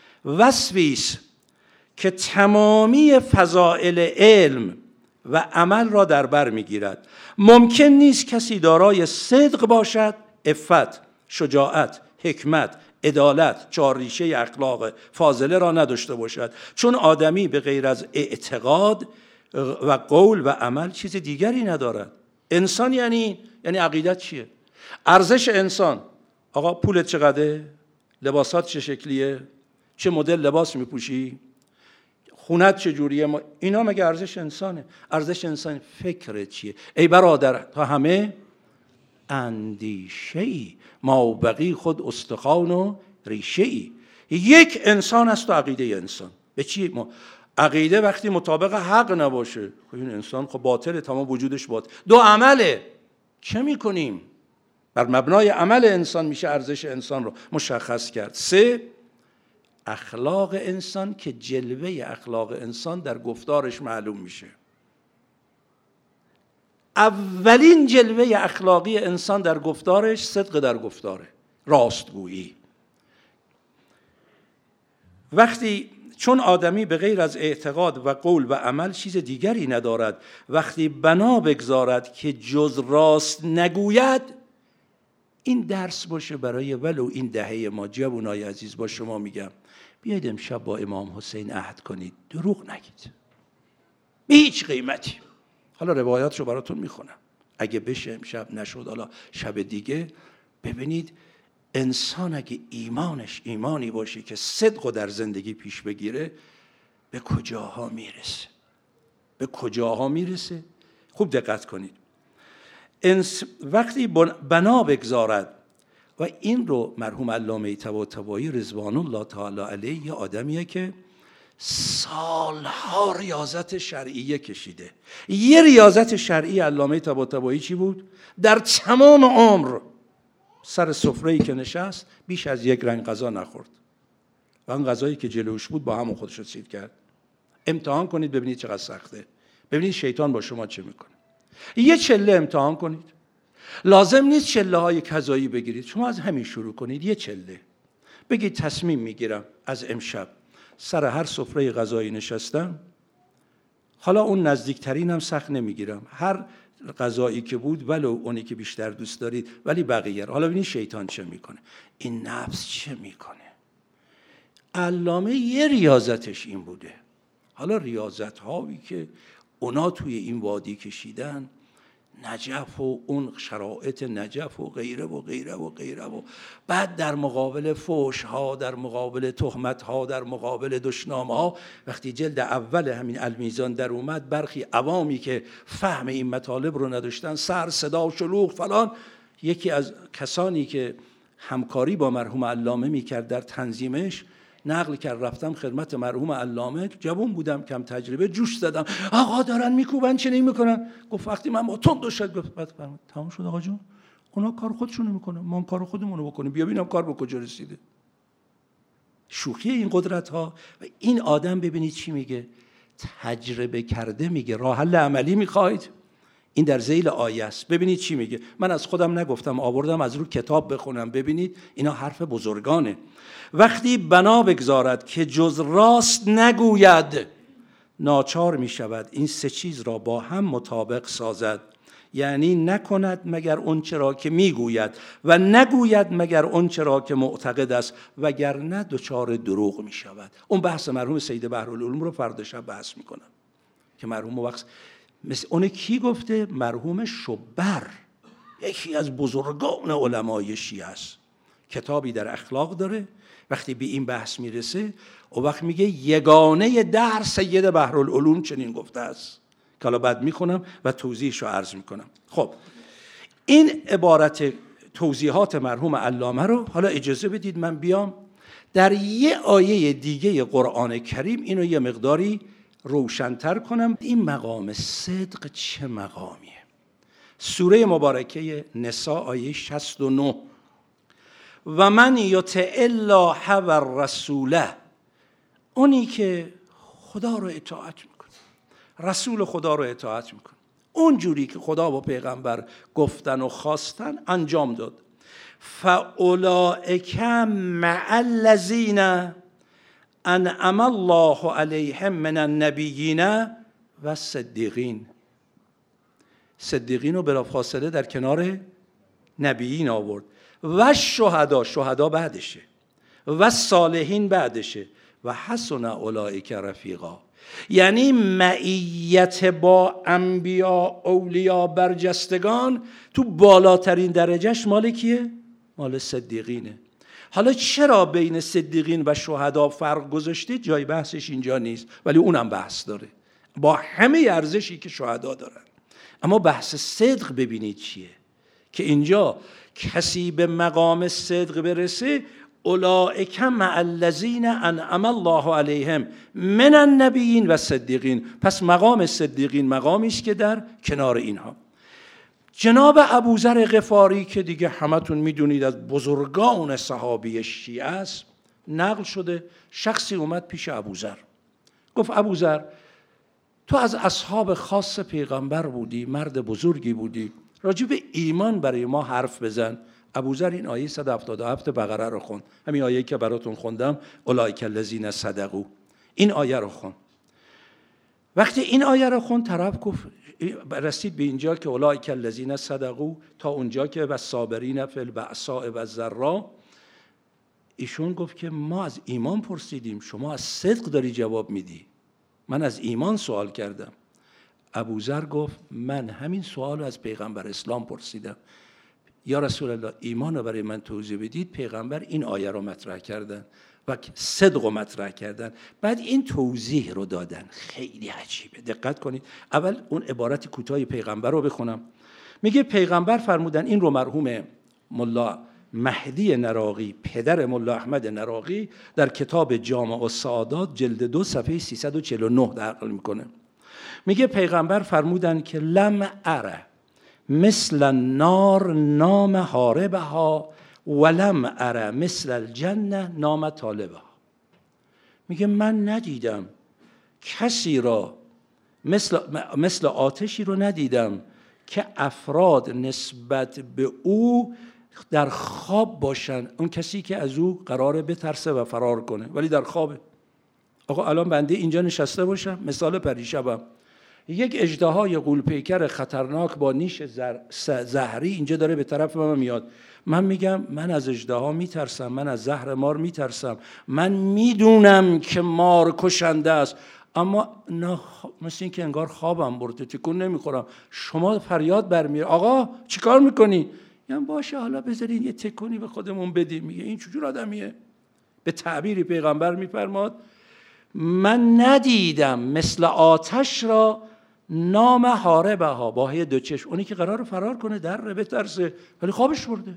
وصفی است که تمامی فضائل علم و عمل را در بر میگیرد. ممکن نیست کسی دارای صدق باشد، عفت، شجاعت، حکمت، عدالت، چهار ریشه اخلاق فاضله را نداشته باشد. چون آدمی به غیر از اعتقاد و قول و عمل چیز دیگری ندارد. انسان یعنی یعنی عقیدت چیه؟ ارزش انسان. آقا پولت چقدره؟ لباسات چه شکلیه؟ چه مدل لباس میپوشی؟ خونت چجوریه؟ ما اینا مگه ارزش انسانه؟ ارزش انسان فکر چیه؟ ای برادر، تا همه اندیشه‌ای ما بقی خود استخوان و ریشه‌ای. یک انسان است و عقیده انسان به چی؟ ما عقیده وقتی مطابق حق نباشه، خب این انسان خب باطله، تمام وجودش باطل. دو عمله، چه میکنیم؟ بر مبنای عمل انسان میشه ارزش انسان رو مشخص کرد. سه، اخلاق انسان که جلوه اخلاق انسان در گفتارش معلوم میشه. اولین جلوه اخلاقی انسان در گفتارش صدق در گفتاره، راستگویی. وقتی چون آدمی به غیر از اعتقاد و قول و عمل چیز دیگری ندارد، وقتی بنا بگذارد که جز راست نگوید، این درس باشه برای ولو این دهه ما. جوانای عزیز، با شما میگم بیاید امشب با امام حسین عهد کنید دروغ نگید به هیچ قیمتی. حالا روایاتشو براتون میخونم، اگه بشه امشب، نشد حالا شب دیگه. ببینید انسان اگه ایمانش ایمانی باشه که صدق در زندگی پیش بگیره، به کجاها میرسه، به کجاها میرسه. خوب دقت کنید. انس وقتی بنا بگذارد، و این رو مرحوم علامه طباطبایی رضوان الله تعالی علیه یه آدمیه که سالها ریاضت شرعیه کشیده. یه ریاضت شرعی علامه طباطبایی چی بود؟ در تمام عمر سر سفره‌ای که نشست بیش از یک رنگ غذا نخورد و اون غذایی که جلوش بود با همون خودش رو سیر کرد. امتحان کنید ببینید چقدر سخته. ببینید شیطان با شما چه میکنه. یه چله امتحان کنید. لازم نیست چله های کذایی بگیرید، شما از همین شروع کنید. یه چله بگید تصمیم میگیرم از امشب سر هر سفره غذایی نشستم، حالا اون نزدیکترین هم سخت نمیگیرم، هر غذایی که بود ولو اونی که بیشتر دوست دارید، ولی بقیه. حالا ببینید شیطان چه میکنه، این نفس چه میکنه. علامه یه ریاضتش این بوده. حالا ریاضت هایی که اونا توی این وادی کشیدن، نجف و اون شرایط نجف و غیره و غیره و غیره و بعد در مقابل فحش ها، در مقابل تهمت ها، در مقابل دشنامه ها، وقتی جلد اول همین المیزان در اومد، برخی عوامی که فهم این مطالب رو نداشتن، سر صدا شلوغ فلان. یکی از کسانی که همکاری با مرحوم علامه میکرد در تنظیمش نقل کرد، رفتم خدمت مرحوم علامه، جوان بودم کم تجربه، جوش زدم، آقا دارن میکوبن چه نمیکنن؟ گفت وقتی من با تند شد، گفت بعد فرمود تمام شد آقا جون، اونا کار خودشونو میکنن، ما هم کار خودمون رو بکنیم، بیا ببینم کار به کجا رسیده. شوخی این قدرت ها. و این آدم ببینید چی میگه، تجربه کرده میگه، راه حل عملی میخواید؟ این در ذیل آیه است. ببینید چی میگه. من از خودم نگفتم، آوردم از رو کتاب بخونم. ببینید اینا حرف بزرگانه. وقتی بنا بگذارد که جز راست نگوید، ناچار میشود این سه چیز را با هم مطابق سازد. یعنی نکند مگر اون چرا که میگوید و نگوید مگر اون چرا که معتقد است، وگرنه دچار دروغ میشود. اون بحث مرحوم سید بحرالعلوم رو فردا شب بحث میکنم که مرحوم وقت مثل اون کی گفته؟ مرحوم شبر، یکی از بزرگان علمای شیعه است، کتابی در اخلاق داره. وقتی به این بحث میرسه او وقت میگه یگانه در سید بحرالعلوم چنین گفته است، که حالا بعد میخونم و توضیحش رو عرض میکنم. خب این عبارت توضیحات مرحوم علامه رو حالا اجازه بدید من بیام در یه آیه دیگه قرآن کریم اینو یه مقداری روشن‌تر کنم. این مقام صدق چه مقامیه؟ سوره مبارکه نساء آیه شصت و نه، و من یطع الله و الرسول، اونی که خدا رو اطاعت میکنه، رسول خدا رو اطاعت میکنه، اونجوری که خدا و پیغمبر گفتن و خواستن انجام داد، فاولئک مع الذین انعم الله علیهم من النبیین و الصدیقین. صدیقین رو بلافاصله در کنار نبیین آورد، و شهدا، شهدا بعدشه، و صالحین بعدشه، و حسن اولئک رفیقا. یعنی معیت با انبیا اولیا برجستگان تو بالاترین درجهش مال کیه؟ مال صدیقینه. حالا چرا بین صدیقین و شهدا فرق گذاشتید؟ جای بحثش اینجا نیست، ولی اونم بحث داره با همه ارزشی که شهدا دارن. اما بحث صدق ببینید چیه که اینجا کسی به مقام صدق برسه، اولئک مع الذین انعم الله علیهم من النبیین و صدیقین. پس مقام صدیقین مقامی است که در کنار اینها. جناب ابوذر غفاری که دیگه همتون میدونید از بزرگان صحابی شیعه است، نقل شده شخصی اومد پیش ابوذر، گفت ابوذر تو از اصحاب خاص پیغمبر بودی، مرد بزرگی بودی، راجع به ایمان برای ما حرف بزن. ابوذر این آیه صد و هفتاد و هفت بقره رو خوند، همین آیه که براتون خوندم، اولئک الذین صدقوا، این آیه رو خوند. وقتی این آیه رو خوند، طرف گفت، رسید به اینجا که اولئک الذین صدقوا، تا اونجا که والصابرین فی البأساء والضراء، ایشون گفت که ما از ایمان پرسیدیم، شما از صدق داری جواب میدی، من از ایمان سوال کردم. ابوذر گفت من همین سوال رو از پیغمبر اسلام پرسیدم، یا رسول الله ایمان رو برای من توضیح بدید. پیغمبر این آیه رو مطرح کردن و صدق رو مطرح کردن، بعد این توضیح رو دادن. خیلی عجیبه، دقت کنید. اول اون عبارت کوتاه پیغمبر رو بخونم. میگه پیغمبر فرمودن، این رو مرحوم ملا مهدی نراقی، پدر ملا احمد نراقی، در کتاب جامع السعادات جلد دو صفحه سیصد و چهل و نه نقل میکنه. میگه پیغمبر فرمودن که لم اره مثل النار نام حاربها ولم اره مثل الجنه نام طالبها. میگه من ندیدم کسی را مثل, مثل آتشی رو ندیدم که افراد نسبت به او در خواب باشن، اون کسی که از او قراره بترسه و فرار کنه ولی در خوابه. آقا الان بنده اینجا نشسته باشم، مثال پریشبم، یک اژدهای غول‌پیکر خطرناک با نیش زهری اینجا داره به طرف من میاد، من میگم من از اژدها میترسم، من از زهر مار میترسم، من میدونم که مار کشنده است، اما نه، مثل این که انگار خوابم برده، تکون نمیخورم. شما فریاد برمیاره، آقا چیکار میکنی؟ یعنی باشه حالا بذارین یه تکونی به خودمون بدیم. میگه این چجور آدمیه؟ به تعبیری پیغمبر میفرماد من ندیدم مثل آتش را نام حاربها، با هی دو چشم، اونی که قرار فرار کنه در رو بترسه ولی خوابش برده.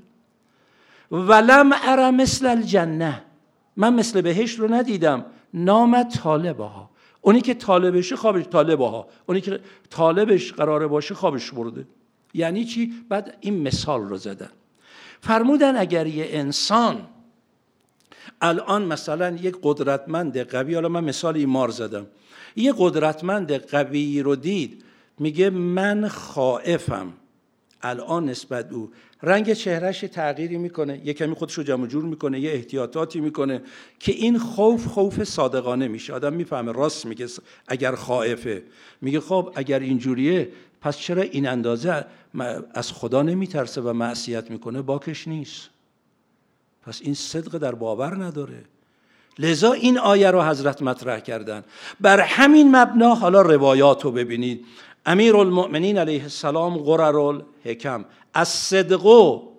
ولم اره مثل الجنه، من مثل بهشت رو ندیدم، نام طالبها، اونی که طالبشه خوابش، طالبها اونی که طالبش قراره باشه خوابش برده. یعنی چی؟ بعد این مثال رو زدن، فرمودن اگر یه انسان الان مثلا یک قدرتمند قوی، حالا من مثال این مار زدم، یه قدرتمند قوی رو دید، میگه من خائفم الان نسبت او، رنگ چهرهش تغییری میکنه، یه کمی خودش رو جمع جور میکنه، یه احتیاطاتی میکنه که این خوف خوف صادقانه میشه، آدم میفهمه راست میگه اگر خائفه. میگه خب اگر اینجوریه پس چرا این اندازه از خدا نمیترسه و معصیت میکنه؟ باکش نیست، پس این صدق در باور نداره. لذا این آیه رو حضرت مطرح کردن. بر همین مبنا حالا روایات رو ببینید. امیرالمؤمنین علیه السلام قررالحکم الصدق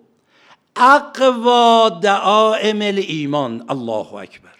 اقوا دعائم الایمان، الله اکبر.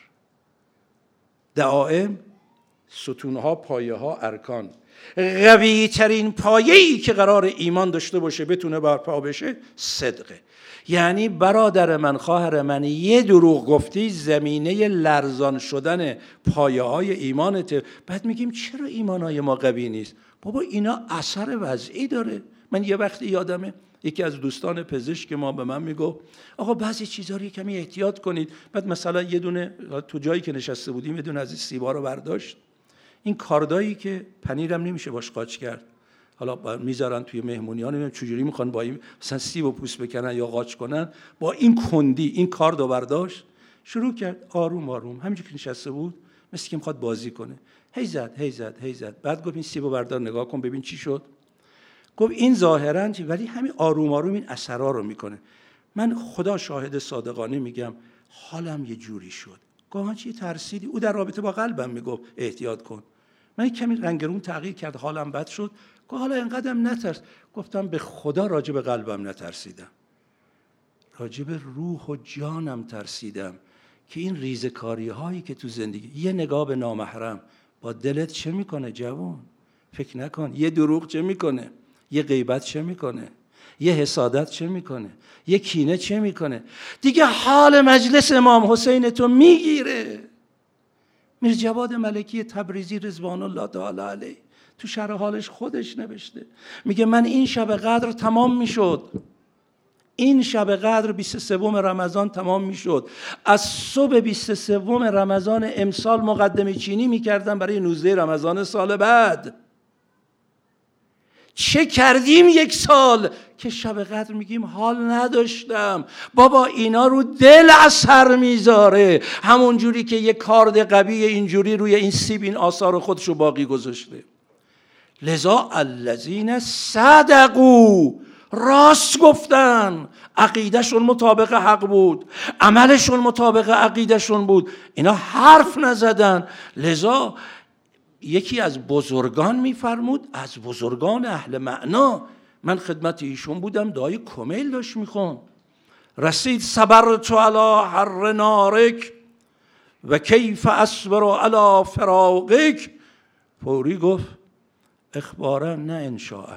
دعائم ستونها، پایه ها، ارکان. قوی ترین پایه‌ای که قرار ایمان داشته باشه بتونه برپا بشه صدقه. یعنی برادر من، خواهر من، یه دروغ گفتی زمینه لرزان شدن پایه های ایمانته. بعد میگیم چرا ایمانهای ما قوی نیست؟ بابا اینا اثر وضعی داره. من یه وقتی یادمه یکی از دوستان پزشک ما به من میگو آقا بعضی چیزا رو کمی احتیاط کنید. بعد مثلا یه دونه تو جایی که نشسته بودیم یه دونه از این سیبا رو برداشت، این کاردایی که پنیرم نمیشه باش قاچ کرد، حالا میذارن توی مهمونیان، نمیدونم چجوری میخوان با این مثلا سیب و پوست بکنن یا قاچ کنن، با این کندی این کاردو برداشت شروع کرد آروم آروم، همینجوری که نشسته بود مثل که میخواد بازی کنه، هی زد هی زد هی زد. بعد گفت این سیبو بردار نگاه کن ببین چی شد. گفت این ظاهرا چی، ولی همین آروم آروم این اثرا رو میکنه. من خدا شاهد صادقانه میگم حالم یه جوری شد، گفتم چی ترسیدی؟ او در رابطه با قلبم میگفت احتیاط کن. من کمی رنگرون تغییر کرد، حالم بد شد. گفت حالا اینقدرم نترس. گفتم به خدا راجع به قلبم نترسیدم، راجع به روح و جانم ترسیدم که این ریزکاری هایی که تو زندگی، یه نگاه به نامحرم با دلت چه میکنه جوان؟ فکر نکن. یه دروغ چه میکنه؟ یه غیبت چه میکنه؟ یه حسادت چه میکنه؟ یه کینه چه میکنه؟ دیگه حال مجلس امام حسین تو میگیره. میرجواد ملکی تبریزی رضوان الله تعالی علیه تو شرح حالش خودش نوشته، میگه من این شب قدر تمام میشد، این شب قدر بیست و سوم رمضان تمام میشد، از صبح بیست و سوم رمضان امسال مقدمه چینی میکردم برای نوزده رمضان سال بعد. چه کردیم یک سال که شب قدر میگیم حال نداشتم. بابا اینا رو دل اثر میذاره، همون جوری که یک کارد قوی اینجوری روی این سیب این آثار خودشو باقی گذاشته. لذا الذین صدقوا، راست گفتن، عقیدهشون مطابق حق بود، عملشون مطابق عقیدهشون بود، اینا حرف نزدن. لذا یکی از بزرگان میفرمود، از بزرگان اهل معنا، من خدمت ایشون بودم، دعای کمیل داشت میخون، رسید صبرت علی حر نارک و کیف اصبر علی فراقک، فوری گفت اخبارا نه انشاء.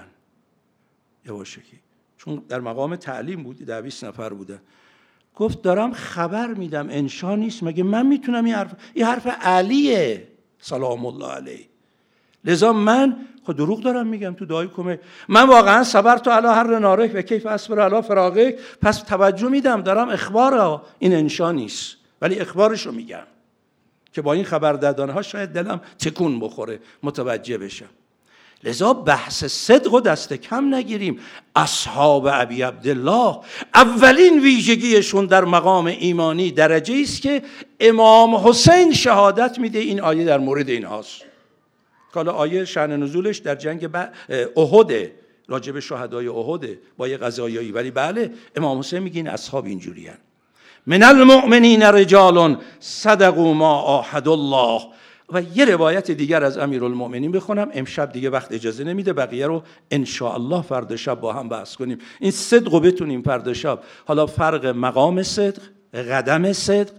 یواشکی، چون در مقام تعلیم بودی، ده بیست نفر بودن، گفت دارم خبر میدم انشاء نیست، مگه من میتونم این حرف، این حرف علیه سلام الله علیه. لذا من خود دروغ دارم میگم تو دعای کمه، من واقعا صبرت علی حر نارک و کیف اصبر علی فراقک، پس توجه میدم دارم اخبار، این انشاء نیست، ولی اخبارشو میگم که با این خبر دادن ها شاید دلم تکون بخوره، متوجه بشم. لذا بحث صدق و دست کم نگیریم. اصحاب ابی عبدالله اولین ویژگیشون در مقام ایمانی درجه است که امام حسین شهادت میده این آیه در مورد اینهاست. حالا آیه شأن نزولش در جنگ احد، راجب شهدای احد با یه قضایایی، ولی بله امام حسین میگه این اصحاب اینجوری هن. من المؤمنین رجال صدقوا ما عاهدوا الله. و یه روایت دیگر از امیرالمؤمنین بخونم، امشب دیگه وقت اجازه نمیده، بقیه رو انشاءالله فردا شب با هم بحث کنیم. این صدق رو بتونیم فردا شب، حالا فرق مقام صدق، قدم صدق،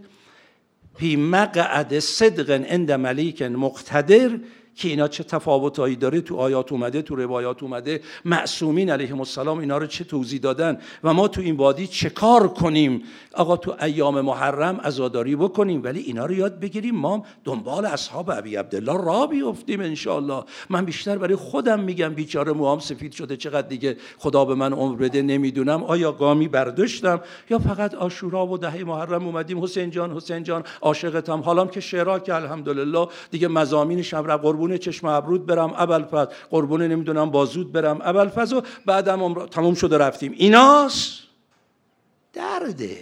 فی مقعد صدق عند ملیک مقتدر، که اینا چه تفاوتایی داره، تو آیات اومده، تو روایات اومده، معصومین علیهم السلام اینا رو چه توضیح دادن و ما تو این وادی چه کار کنیم. آقا تو ایام محرم عزاداری بکنیم، ولی اینا رو یاد بگیریم، ما دنبال اصحاب ابی عبدالله را بیفتیم انشاءالله. من بیشتر برای خودم میگم، بیچاره موام سفید شده، چقدر دیگه خدا به من عمر بده، نمیدونم آیا گامی برداشتم یا فقط عاشورا و دهه محرم اومدیم حسین جان حسین جان عاشقتم، حالام که شعرا که الحمدلله دیگه مزامینش هم قربون چشم ابرود برم ابوالفضل، قربون نمیدونم بازود برم ابوالفضل، و بعدم عمر تموم شده رفتیم. ایناست درده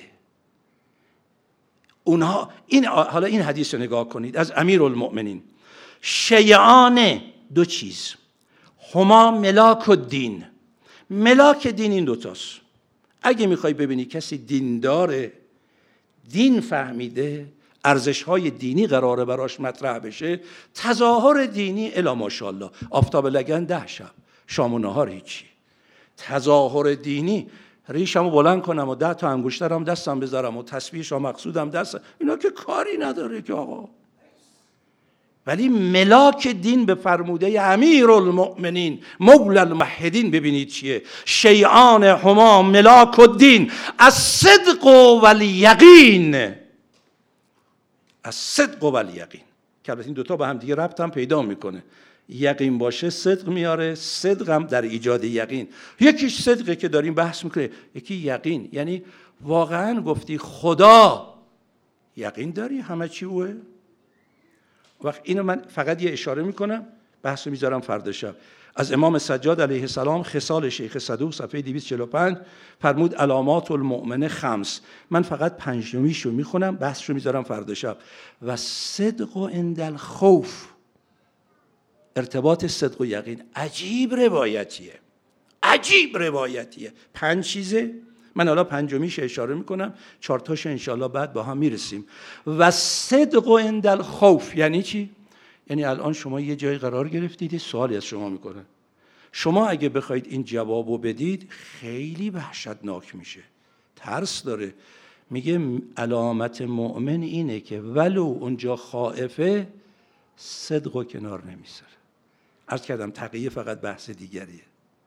اونها. این حالا این حدیث رو نگاه کنید از امیرالمؤمنین، شیعان دو چیز، هما ملاک الدین، ملاک دین این دوتاست. اگه میخوای ببینی کسی دین داره، دین فهمیده، ارزش‌های دینی قراره براش مطرح بشه، تظاهر دینی الا ماشاءالله، آفتاب لگن ده شب، شام و نهار هیچی. تظاهر دینی، ریشمو بلند کنم و ده تا انگشترم دستم بذارم و تسبیحش و مقصودم دست، اینا که کاری نداره که آقا. ولی ملاک دین به فرموده امیرالمؤمنین مولا الموحدین ببینید چیه، شیعان هما ملاک الدین الصدق والیقین، از صدق و الیقین، که البته این دوتا با هم دیگه ربط هم پیدا میکنه. یقین باشه صدق میاره، صدق هم در ایجاد یقین. یکیش صدقه که داریم بحث میکنه، یکی یقین، یعنی واقعا گفتی خدا، یقین داری همه چی اوه. وقت اینو من فقط یه اشاره میکنم، بحث رو میذارم فردا شب. از امام سجاد علیه السلام خصال شیخ صدوق صفحه دویست و چهل و پنج فرمود علامات المؤمن خمس، من فقط پنجمیش رو میخونم، بحث رو میذارم فردا شب. و صدق و عند الخوف، ارتباط صدق و یقین عجیب روایتیه، عجیب روایتیه. پنج چیزه، من حالا پنجمیش اشاره میکنم، چهارتاش انشالله بعد با هم میرسیم. و صدق و عند الخوف یعنی چی؟ یعنی الان شما یه جای قرار گرفتید، سوالی از شما میکنن، شما اگه بخواید این جوابو بدید خیلی وحشتناک میشه، ترس داره. میگه علامت مؤمن اینه که ولو اونجا خائفه صدق و کنار نمیذاره. عرض کردم تقیه فقط بحث دیگریه.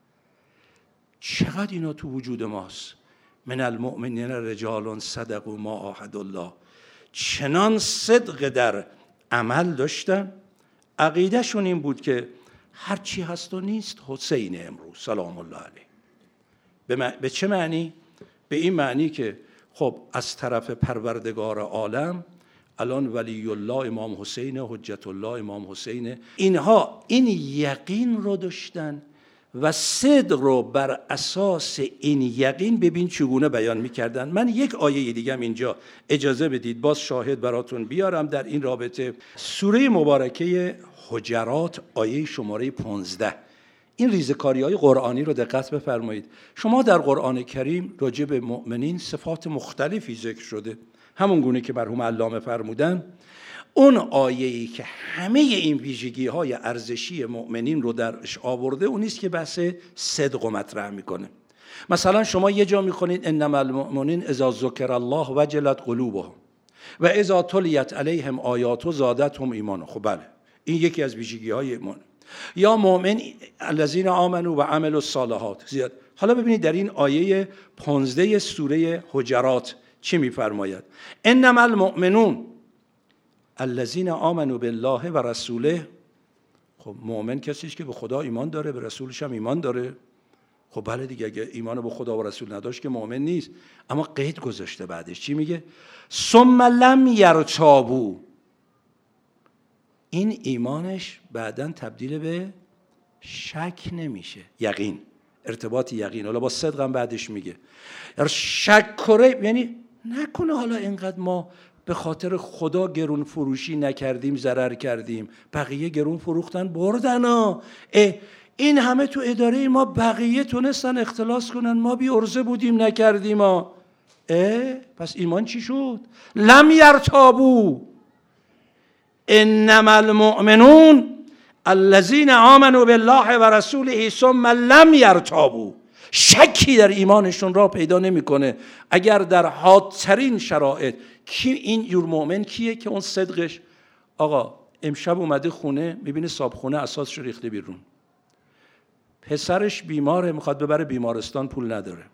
چقدر اینا تو وجود ماست. من المؤمنین رجال صدقوا ما عاهدوا الله، چنان صدق در عمل داشتن، عقیدهشون این بود که هر چی هست و نیست حسین امروز سلام الله علیه. به, مع... به چه معنی؟ به این معنی که خب از طرف پروردگار عالم الان ولی الله امام حسین، حجت الله امام حسین، اینها این یقین رو داشتن و صدق رو بر اساس این یقین ببین چگونه بیان میکردن. من یک آیه دیگه اینجا اجازه بدید باز شاهد براتون بیارم در این رابطه. سوره مبارکه حجرات آیه شماره پانزده. این ریزکاری های قرآنی رو دقت بفرمایید. شما در قرآن کریم راجع به مؤمنین صفات مختلفی ذکر شده، همون گونه که مرحوم علامه فرمودن. اون آیه‌ای که همه این ویژگی‌های ارزشی مؤمنین رو درش آورده، اون نیست که بحث صدق و مطرح میکنه. مثلا شما یه جا میخونید انما المؤمنین اذا ذکر الله وجلت قلوبهم و اذا تلیت علیهم آیاته زادتهم ایمانا. خب بله، این یکی از ویژگی‌های ایمان. یا مؤمن الذین آمنوا و عملوا الصالحات زیاد. حالا ببینید در این آیه پانزده سوره حجرات چی میفرماید؟ انما المؤمنون الذین آمنوا بالله و رسوله. خب مؤمن کسی است که به خدا ایمان داره، به رسولش هم ایمان داره. خب بله دیگه، اگه ایمان به خدا و رسول نداشت که مؤمن نیست. اما قید گذاشته بعدش چی میگه؟ ثم لم یرتابوا. این ایمانش بعداً تبدیل به شک نمیشه، یقین، ارتباط یقین. حالا با صدق هم بعدش میگه شک کنه، یعنی نکنه حالا اینقدر ما به خاطر خدا گرون فروشی نکردیم ضرر کردیم، بقیه گرون فروختن بردن ها. این همه تو اداره ما بقیه تونستن اختلاس کنن، ما بی عرضه بودیم نکردیم ها. اه پس ایمان چی شد؟ لم یرتابوا انما المؤمنون الذین آمنوا بالله و رسوله ثم لم یرتابوا. شکی در ایمانشون را پیدا نمیکنه. اگر در حادترین شرایط، کی این جور مؤمن کیه که اون صدقش، آقا امشب اومده خونه میبینه صابخونه اساسش ریخته بیرون، پسرش بیماره میخواد ببره بیمارستان پول نداره،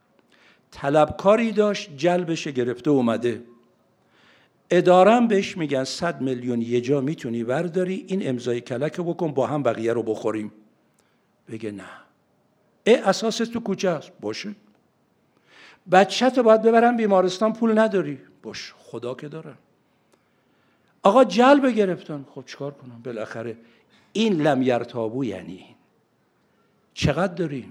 طلبکاری داشت جلبش گرفته اومده، ادارم بهش میگن صد میلیون یه جا میتونی برداری، این امضای کلک بکن با هم بقیه رو بخوریم. بگه نه، ای اساس تو کوچه است، باشه. بچه تو باید ببرم بیمارستان پول نداری، باش خدا که داره. آقا جلب گرفتن، خب چیکار کنم بالاخره. این لم یرتابوا یعنی این. چقدر داریم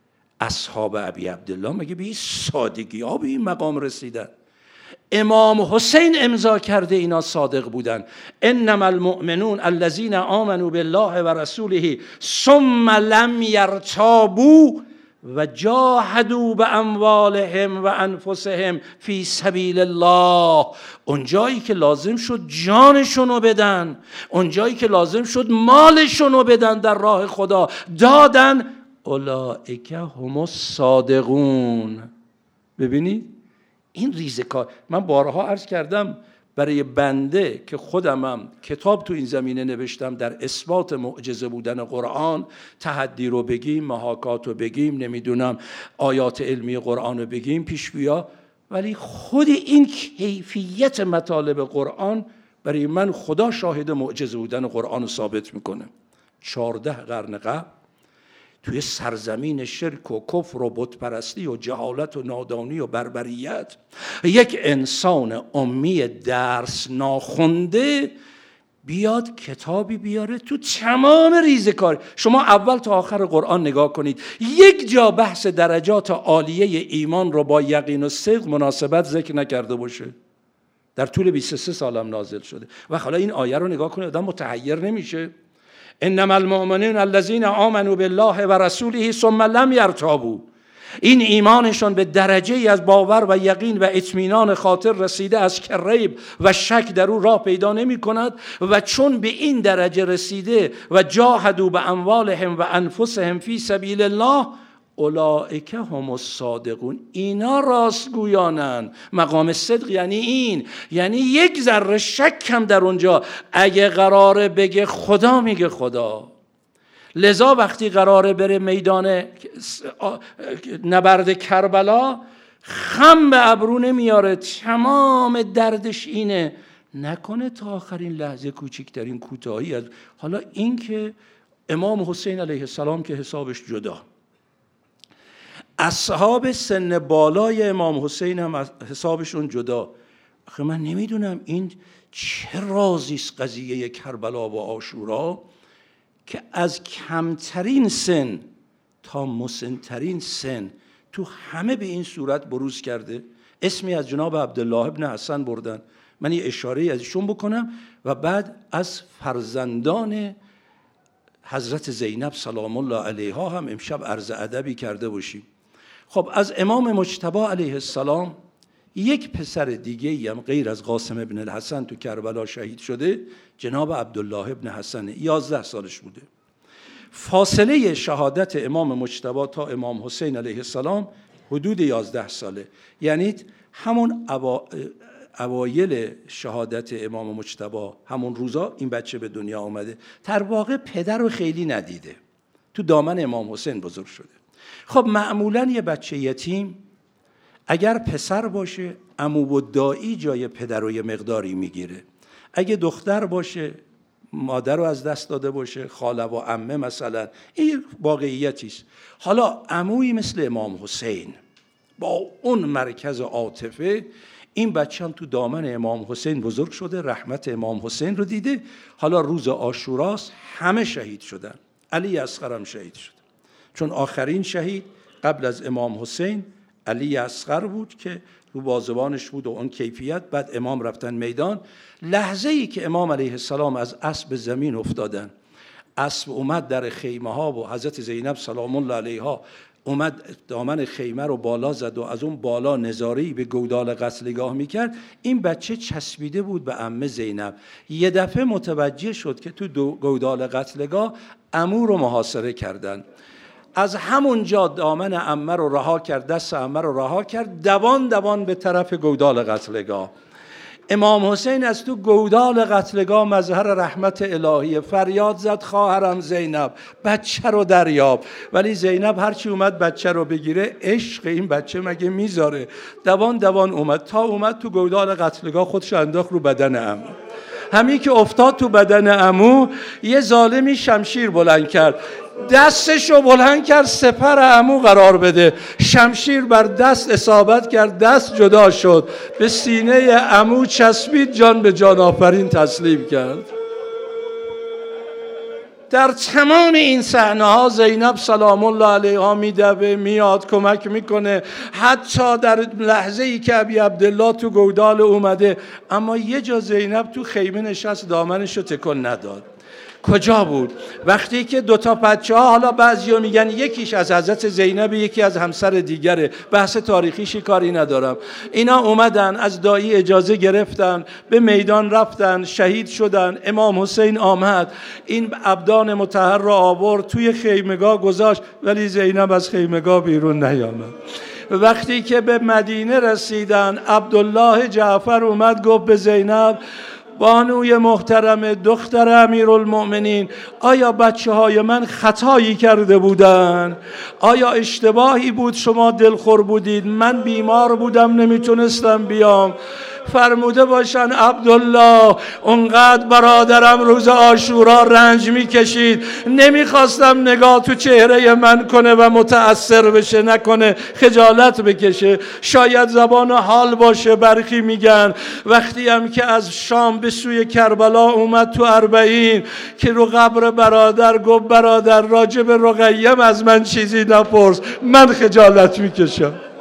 اصحاب ابی عبدالله مگه به این سادگی ها به این مقام رسیدن؟ امام حسین امضا کرده اینا صادق بودن. انما المؤمنون الذین آمنوا بالله و رسوله ثم لم یرتابوا و جاهدوا باموالهم و انفسهم فی سبیل الله. اونجایی که لازم شد جانشونو بدن، اونجایی که لازم شد مالشونو بدن در راه خدا، دادن. اولئک هم الصادقون. ببینید این ریزکار. من بارها عرض کردم برای بنده که خودمم کتاب تو این زمینه نوشتم در اثبات معجزه بودن قرآن، تحدی رو بگیم، محاکات رو بگیم، نمیدونم آیات علمی قرآن رو بگیم، پیش بیا، ولی خود این کیفیت مطالب قرآن برای من خدا شاهد معجزه بودن قرآن رو ثابت میکنه. چهارده قرن قبل توی سرزمین شرک و کفر و بت پرستی و جهالت و نادانی و بربریت، یک انسان امی درس ناخونده بیاد کتابی بیاره تو تمام ریزکاری. شما اول تا آخر قرآن نگاه کنید، یک جا بحث درجات عالیه ایمان رو با یقین و صدق مناسبت ذکر نکرده باشه. در طول بیست و سه سالم نازل شده. و حالا این آیه رو نگاه کنید آدم متحیر نمیشه؟ انما المؤمنون الذین آمنوا بالله و رسوله ثم لم یرتابوا. این ایمانشون به درجه ای از باور و یقین و اطمینان خاطر رسیده است که ریب و شک در او راه پیدا نمی کند. و چون به این درجه رسیده و جاهدوا باموالهم و انفسهم فی سبیل الله اولئک هم الصادقون. اینا راستگویانن. مقام صدق یعنی این، یعنی یک ذره شک هم در اونجا. اگه قراره بگه خدا میگه خدا. لذا وقتی قراره بره میدان نبرد کربلا خم به ابرو نمیاره، تمام دردش اینه نکنه تا آخرین لحظه کوچکترین کوتاهی از. حالا این که امام حسین علیه السلام که حسابش جدا، اصحاب سن بالای امام حسین هم حسابشون جدا. آخه من نمیدونم این چه رازی است قضیه کربلا و عاشورا که از کمترین سن تا مسن‌ترین سن تو همه به این صورت بروز کرده. اسمی از جناب عبدالله ابن حسن بردن، من یه اشاره ازشون بکنم و بعد از فرزندان حضرت زینب سلام الله علیها هم امشب عرض ادبی کرده باشیم. خب از امام مجتبی علیه السلام یک پسر دیگه هم غیر از قاسم ابن الحسن تو کربلا شهید شده، جناب عبدالله ابن حسن، یازده سالش بوده. فاصله شهادت امام مجتبی تا امام حسین علیه السلام حدود یازده ساله، یعنی همون اوا... اوایل شهادت امام مجتبی همون روزا این بچه به دنیا آمده. در واقع پدر رو خیلی ندیده، تو دامن امام حسین بزرگ شده. خب معمولا یه بچه یتیم اگر پسر باشه عمو و دایی جای پدر رو یه مقداری میگیره، اگه دختر باشه مادر رو از دست داده باشه، خاله و عمه مثلا، این واقعیتی است. حالا عمویی مثل امام حسین با اون مرکز عاطفه، این بچه هم تو دامن امام حسین بزرگ شده، رحمت امام حسین رو دیده. حالا روز عاشوراست، همه شهید شدن، علی اصغر هم شهید شد، چون آخرین شهید قبل از امام حسین علی اصغر بود که رو بازوانش بود و اون کیفیت. بعد امام رفتن میدان. لحظه ای که امام علیه السلام از اسب زمین افتادن، اسب اومد در خیمه ها و حضرت زینب سلام الله علیها اومد دامن خیمه رو بالا زد و از اون بالا نظاره‌ای به گودال قتلگاه میکرد، این بچه چسبیده بود به عمه زینب. یه دفعه متوجه شد که تو گودال قتلگاه عمو رو محاصره کردن. از همونجا دامن عمه رو رها کرد، دست عمه رو رها کرد، دوان دوان به طرف گودال قتلگاه. امام حسین از تو گودال قتلگاه مظهر رحمت الهی فریاد زد خواهرم زینب بچه رو دریاب. ولی زینب هرچی اومد بچه رو بگیره، عشق این بچه مگه میذاره، دوان دوان اومد تا اومد تو گودال قتلگاه خودش انداخت رو بدن عمو. همین که افتاد تو بدن عمو، یه ظالمی شمشیر بلند کرد، دستشو بلند کرد سپر عمو قرار بده، شمشیر بر دست اصابت کرد، دست جدا شد، به سینه عمو چسبید، جان به جان آفرین تسلیم کرد. در تمام این صحنه ها زینب سلام الله علیها میدوه، میاد کمک میکنه، حتی در لحظه ای که ابی عبدالله تو گودال اومده، اما یه جا زینب تو خیمه نشست، دامنشو تکون نداد. کجا بود؟ وقتی که دو تا بچه ها، حالا بعضیا میگن یکیش از حضرت زینب یکی از همسر دیگره، بحث تاریخی کاری ندارم، اینا اومدن از دایی اجازه گرفتن، به میدان رفتن، شهید شدن. امام حسین آمد، این ابدان مطهر را آورد توی خیمگاه گذاشت، ولی زینب از خیمگاه بیرون نیامد. وقتی که به مدینه رسیدن، عبدالله جعفر اومد گفت به زینب بانوی محترم دختر امیرالمؤمنین، آیا بچه های من خطایی کرده بودن؟ آیا اشتباهی بود شما دلخور بودید؟ من بیمار بودم نمیتونستم بیام. فرموده باشن عبدالله اونقدر برادرم روز عاشورا رنج میکشید، نمیخواستم نگاه تو چهره من کنه و متأثر بشه، نکنه خجالت بکشه. شاید زبان حال باشه. برخی میگن وقتی هم که از شام به سوی کربلا اومد تو اربعین که رو قبر برادر گفت برادر راجب رقیم از من چیزی نپرس، من خجالت میکشم.